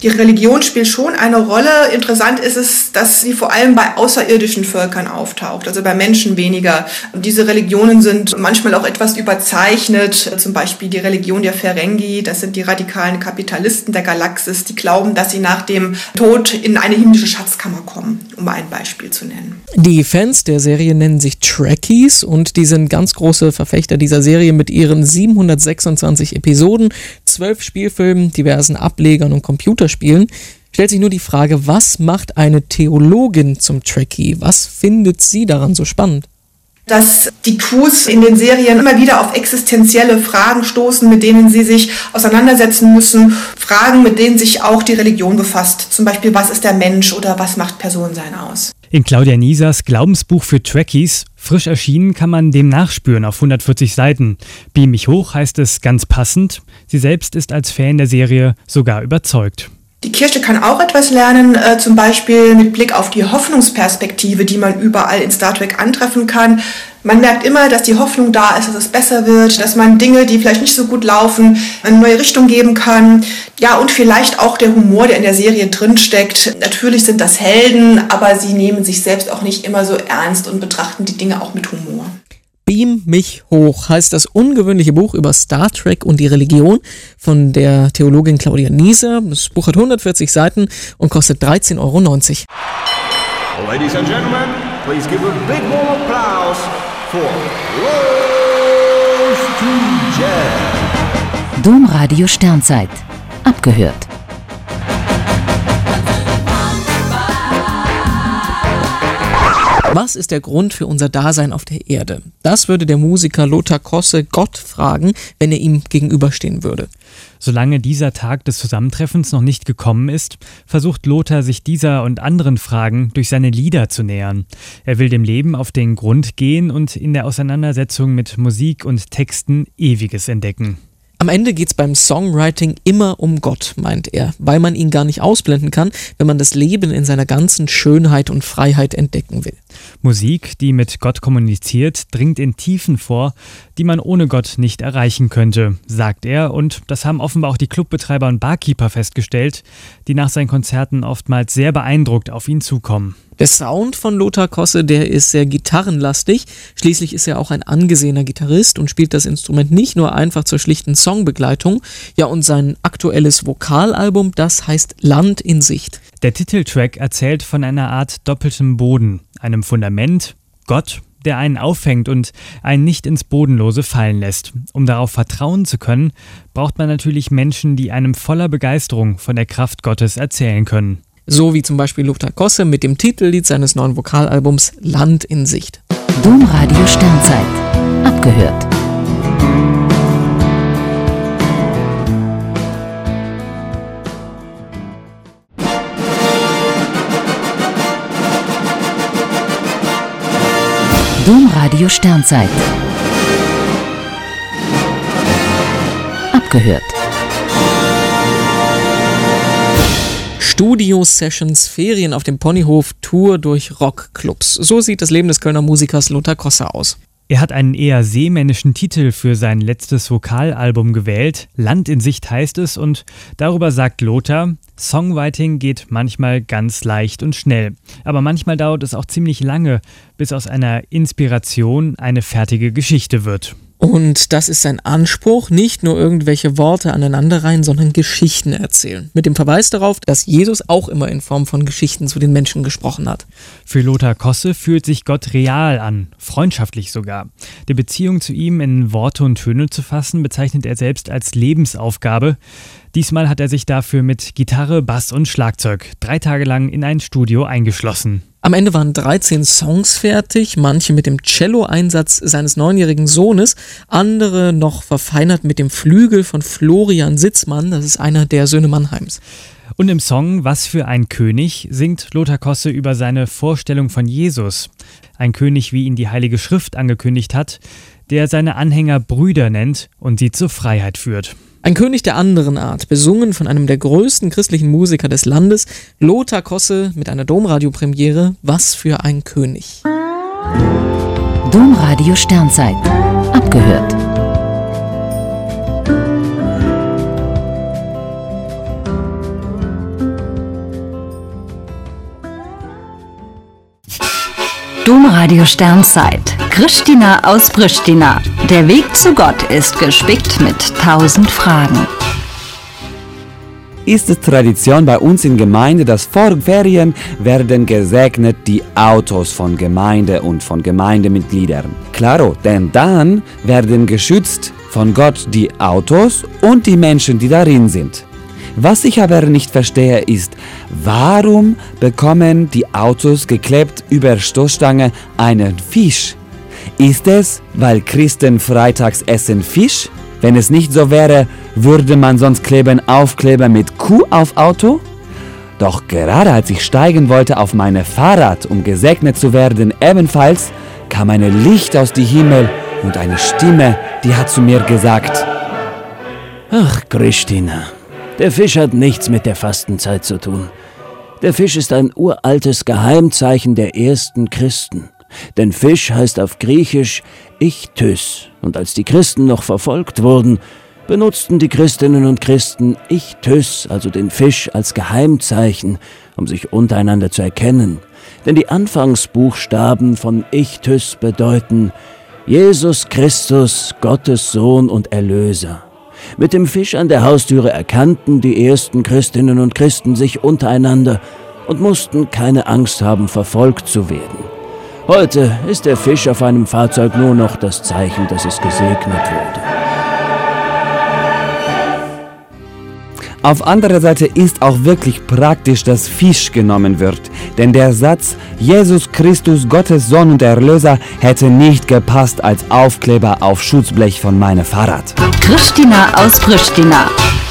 B: Die Religion spielt schon eine Rolle. Interessant ist es, dass sie vor allem bei außerirdischen Völkern auftaucht, also bei Menschen weniger. Und diese Religionen sind manchmal auch etwas überzeichnet, zum Beispiel die Religion der Ferengi, das sind die radikalen Kapitalisten der Galaxis, die glauben, dass sie nach dem Tod in eine himmlische Schatzkammer kommen, um ein Beispiel zu nennen.
C: Die Fans der Serie nennen sich Trekkies und die sind ganz große Verfechter dieser Serie mit ihren siebenhundertsechsundzwanzig Episoden, zwölf Spielfilmen, diversen Ablegern und Computerspielen. Stellt sich nur die Frage, was macht eine Theologin zum Trekkie? Was findet sie daran so spannend?
B: Dass die Crews in den Serien immer wieder auf existenzielle Fragen stoßen, mit denen sie sich auseinandersetzen müssen. Fragen, mit denen sich auch die Religion befasst. Zum Beispiel, was ist der Mensch oder was macht Personensein aus?
D: In Claudia Niesers Glaubensbuch für Trekkies, frisch erschienen, kann man dem nachspüren auf hundertvierzig Seiten. Beam mich hoch heißt es ganz passend. Sie selbst ist als Fan der Serie sogar überzeugt.
B: Die Kirche kann auch etwas lernen, äh, zum Beispiel mit Blick auf die Hoffnungsperspektive, die man überall in Star Trek antreffen kann. Man merkt immer, dass die Hoffnung da ist, dass es besser wird, dass man Dinge, die vielleicht nicht so gut laufen, eine neue Richtung geben kann. Ja, und vielleicht auch der Humor, der in der Serie drinsteckt. Natürlich sind das Helden, aber sie nehmen sich selbst auch nicht immer so ernst und betrachten die Dinge auch mit Humor.
C: Beam mich hoch heißt das ungewöhnliche Buch über Star Trek und die Religion von der Theologin Claudia Nieser. Das Buch hat hundertvierzig Seiten und kostet dreizehn Euro neunzig.
E: Ladies and gentlemen, please give a big warm applause for Rose to Jazz.
A: Domradio Sternzeit. Abgehört.
C: Was ist der Grund für unser Dasein auf der Erde? Das würde der Musiker Lothar Kosse Gott fragen, wenn er ihm gegenüberstehen würde.
D: Solange dieser Tag des Zusammentreffens noch nicht gekommen ist, versucht Lothar, sich dieser und anderen Fragen durch seine Lieder zu nähern. Er will dem Leben auf den Grund gehen und in der Auseinandersetzung mit Musik und Texten Ewiges entdecken.
C: Am Ende geht's beim Songwriting immer um Gott, meint er, weil man ihn gar nicht ausblenden kann, wenn man das Leben in seiner ganzen Schönheit und Freiheit entdecken will.
D: Musik, die mit Gott kommuniziert, dringt in Tiefen vor, die man ohne Gott nicht erreichen könnte, sagt er. Und das haben offenbar auch die Clubbetreiber und Barkeeper festgestellt, die nach seinen Konzerten oftmals sehr beeindruckt auf ihn zukommen.
C: Der Sound von Lothar Kosse, der ist sehr gitarrenlastig. Schließlich ist er auch ein angesehener Gitarrist und spielt das Instrument nicht nur einfach zur schlichten Songbegleitung. Ja, und sein aktuelles Vokalalbum, das heißt Land in Sicht.
D: Der Titeltrack erzählt von einer Art doppeltem Boden, einem Fundament, Gott, der einen auffängt und einen nicht ins Bodenlose fallen lässt. Um darauf vertrauen zu können, braucht man natürlich Menschen, die einem voller Begeisterung von der Kraft Gottes erzählen können.
C: So wie zum Beispiel Lothar Kosse mit dem Titellied seines neuen Vokalalbums Land in Sicht.
A: Domradio Sternzeit. Abgehört. Domradio Sternzeit. Abgehört.
C: Studio-Sessions, Ferien auf dem Ponyhof, Tour durch Rockclubs. So sieht das Leben des Kölner Musikers Lothar Kosse aus.
D: Er hat einen eher seemännischen Titel für sein letztes Vokalalbum gewählt. Land in Sicht heißt es und darüber sagt Lothar, Songwriting geht manchmal ganz leicht und schnell. Aber manchmal dauert es auch ziemlich lange, bis aus einer Inspiration eine fertige Geschichte wird.
C: Und das ist sein Anspruch, nicht nur irgendwelche Worte aneinanderreihen, sondern Geschichten erzählen. Mit dem Verweis darauf, dass Jesus auch immer in Form von Geschichten zu den Menschen gesprochen hat.
D: Für Lothar Kosse fühlt sich Gott real an, freundschaftlich sogar. Die Beziehung zu ihm in Worte und Töne zu fassen, bezeichnet er selbst als Lebensaufgabe. Diesmal hat er sich dafür mit Gitarre, Bass und Schlagzeug drei Tage lang in ein Studio eingeschlossen.
C: Am Ende waren dreizehn Songs fertig, manche mit dem Cello-Einsatz seines neunjährigen Sohnes, andere noch verfeinert mit dem Flügel von Florian Sitzmann, das ist einer der Söhne Mannheims.
D: Und im Song Was für ein König singt Lothar Kosse über seine Vorstellung von Jesus. Ein König, wie ihn die Heilige Schrift angekündigt hat, der seine Anhänger Brüder nennt und sie zur Freiheit führt.
C: Ein König der anderen Art, besungen von einem der größten christlichen Musiker des Landes, Lothar Kosse mit einer Domradio-Premiere, Was für ein König.
A: Domradio Sternzeit. Abgehört. Domradio Sternzeit. Christina aus Pristina. Der Weg zu Gott ist gespickt mit tausend Fragen.
F: Ist es Tradition bei uns in Gemeinde, dass vor Ferien werden gesegnet die Autos von Gemeinde und von Gemeindemitgliedern. Klaro, denn dann werden geschützt von Gott die Autos und die Menschen, die darin sind. Was ich aber nicht verstehe ist, warum bekommen die Autos geklebt über Stoßstange einen Fisch? Ist es, weil Christen freitags essen Fisch? Wenn es nicht so wäre, würde man sonst kleben Aufkleber mit Kuh auf Auto? Doch gerade als ich steigen wollte auf mein Fahrrad, um gesegnet zu werden ebenfalls, kam ein Licht aus dem Himmel und eine Stimme, die hat zu mir gesagt:
G: Ach, Christina, der Fisch hat nichts mit der Fastenzeit zu tun. Der Fisch ist ein uraltes Geheimzeichen der ersten Christen. Denn Fisch heißt auf Griechisch Ichthys. Und als die Christen noch verfolgt wurden, benutzten die Christinnen und Christen Ichthys, also den Fisch, als Geheimzeichen, um sich untereinander zu erkennen. Denn die Anfangsbuchstaben von Ichthys bedeuten Jesus Christus, Gottes Sohn und Erlöser. Mit dem Fisch an der Haustüre erkannten die ersten Christinnen und Christen sich untereinander und mussten keine Angst haben, verfolgt zu werden. Heute ist der Fisch auf einem Fahrzeug nur noch das Zeichen, dass es gesegnet wurde.
F: Auf anderer Seite ist auch wirklich praktisch, dass Fisch genommen wird, denn der Satz Jesus Christus, Gottes Sohn und Erlöser hätte nicht gepasst als Aufkleber auf Schutzblech von meinem Fahrrad.
A: Christina aus Pristina.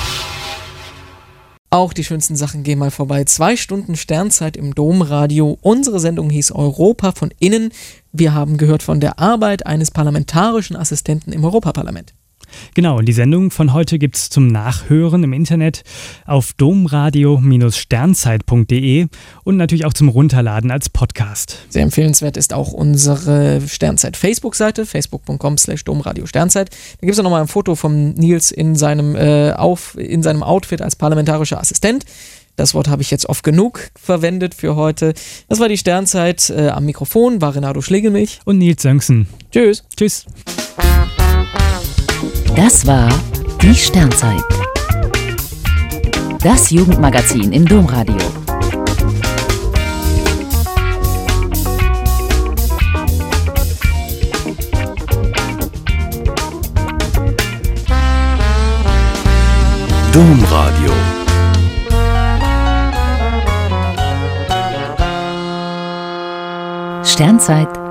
C: Auch die schönsten Sachen gehen mal vorbei. Zwei Stunden Sternzeit im Domradio. Unsere Sendung hieß Europa von innen. Wir haben gehört von der Arbeit eines parlamentarischen Assistenten im Europaparlament.
D: Genau, und die Sendung von heute gibt es zum Nachhören im Internet auf domradio Sternzeit punkt de und natürlich auch zum Runterladen als Podcast.
C: Sehr empfehlenswert ist auch unsere Sternzeit-Facebook-Seite, facebook punkt com slash domradio Sternzeit. Da gibt es auch nochmal ein Foto von Nils in seinem, äh, auf, in seinem Outfit als parlamentarischer Assistent. Das Wort habe ich jetzt oft genug verwendet für heute. Das war die Sternzeit. Äh, am Mikrofon war Renato Schlegelmilch
D: und Nils Sönksen.
C: Tschüss.
D: Tschüss.
A: Das war die Sternzeit. Das Jugendmagazin im Domradio.
H: Domradio.
A: Sternzeit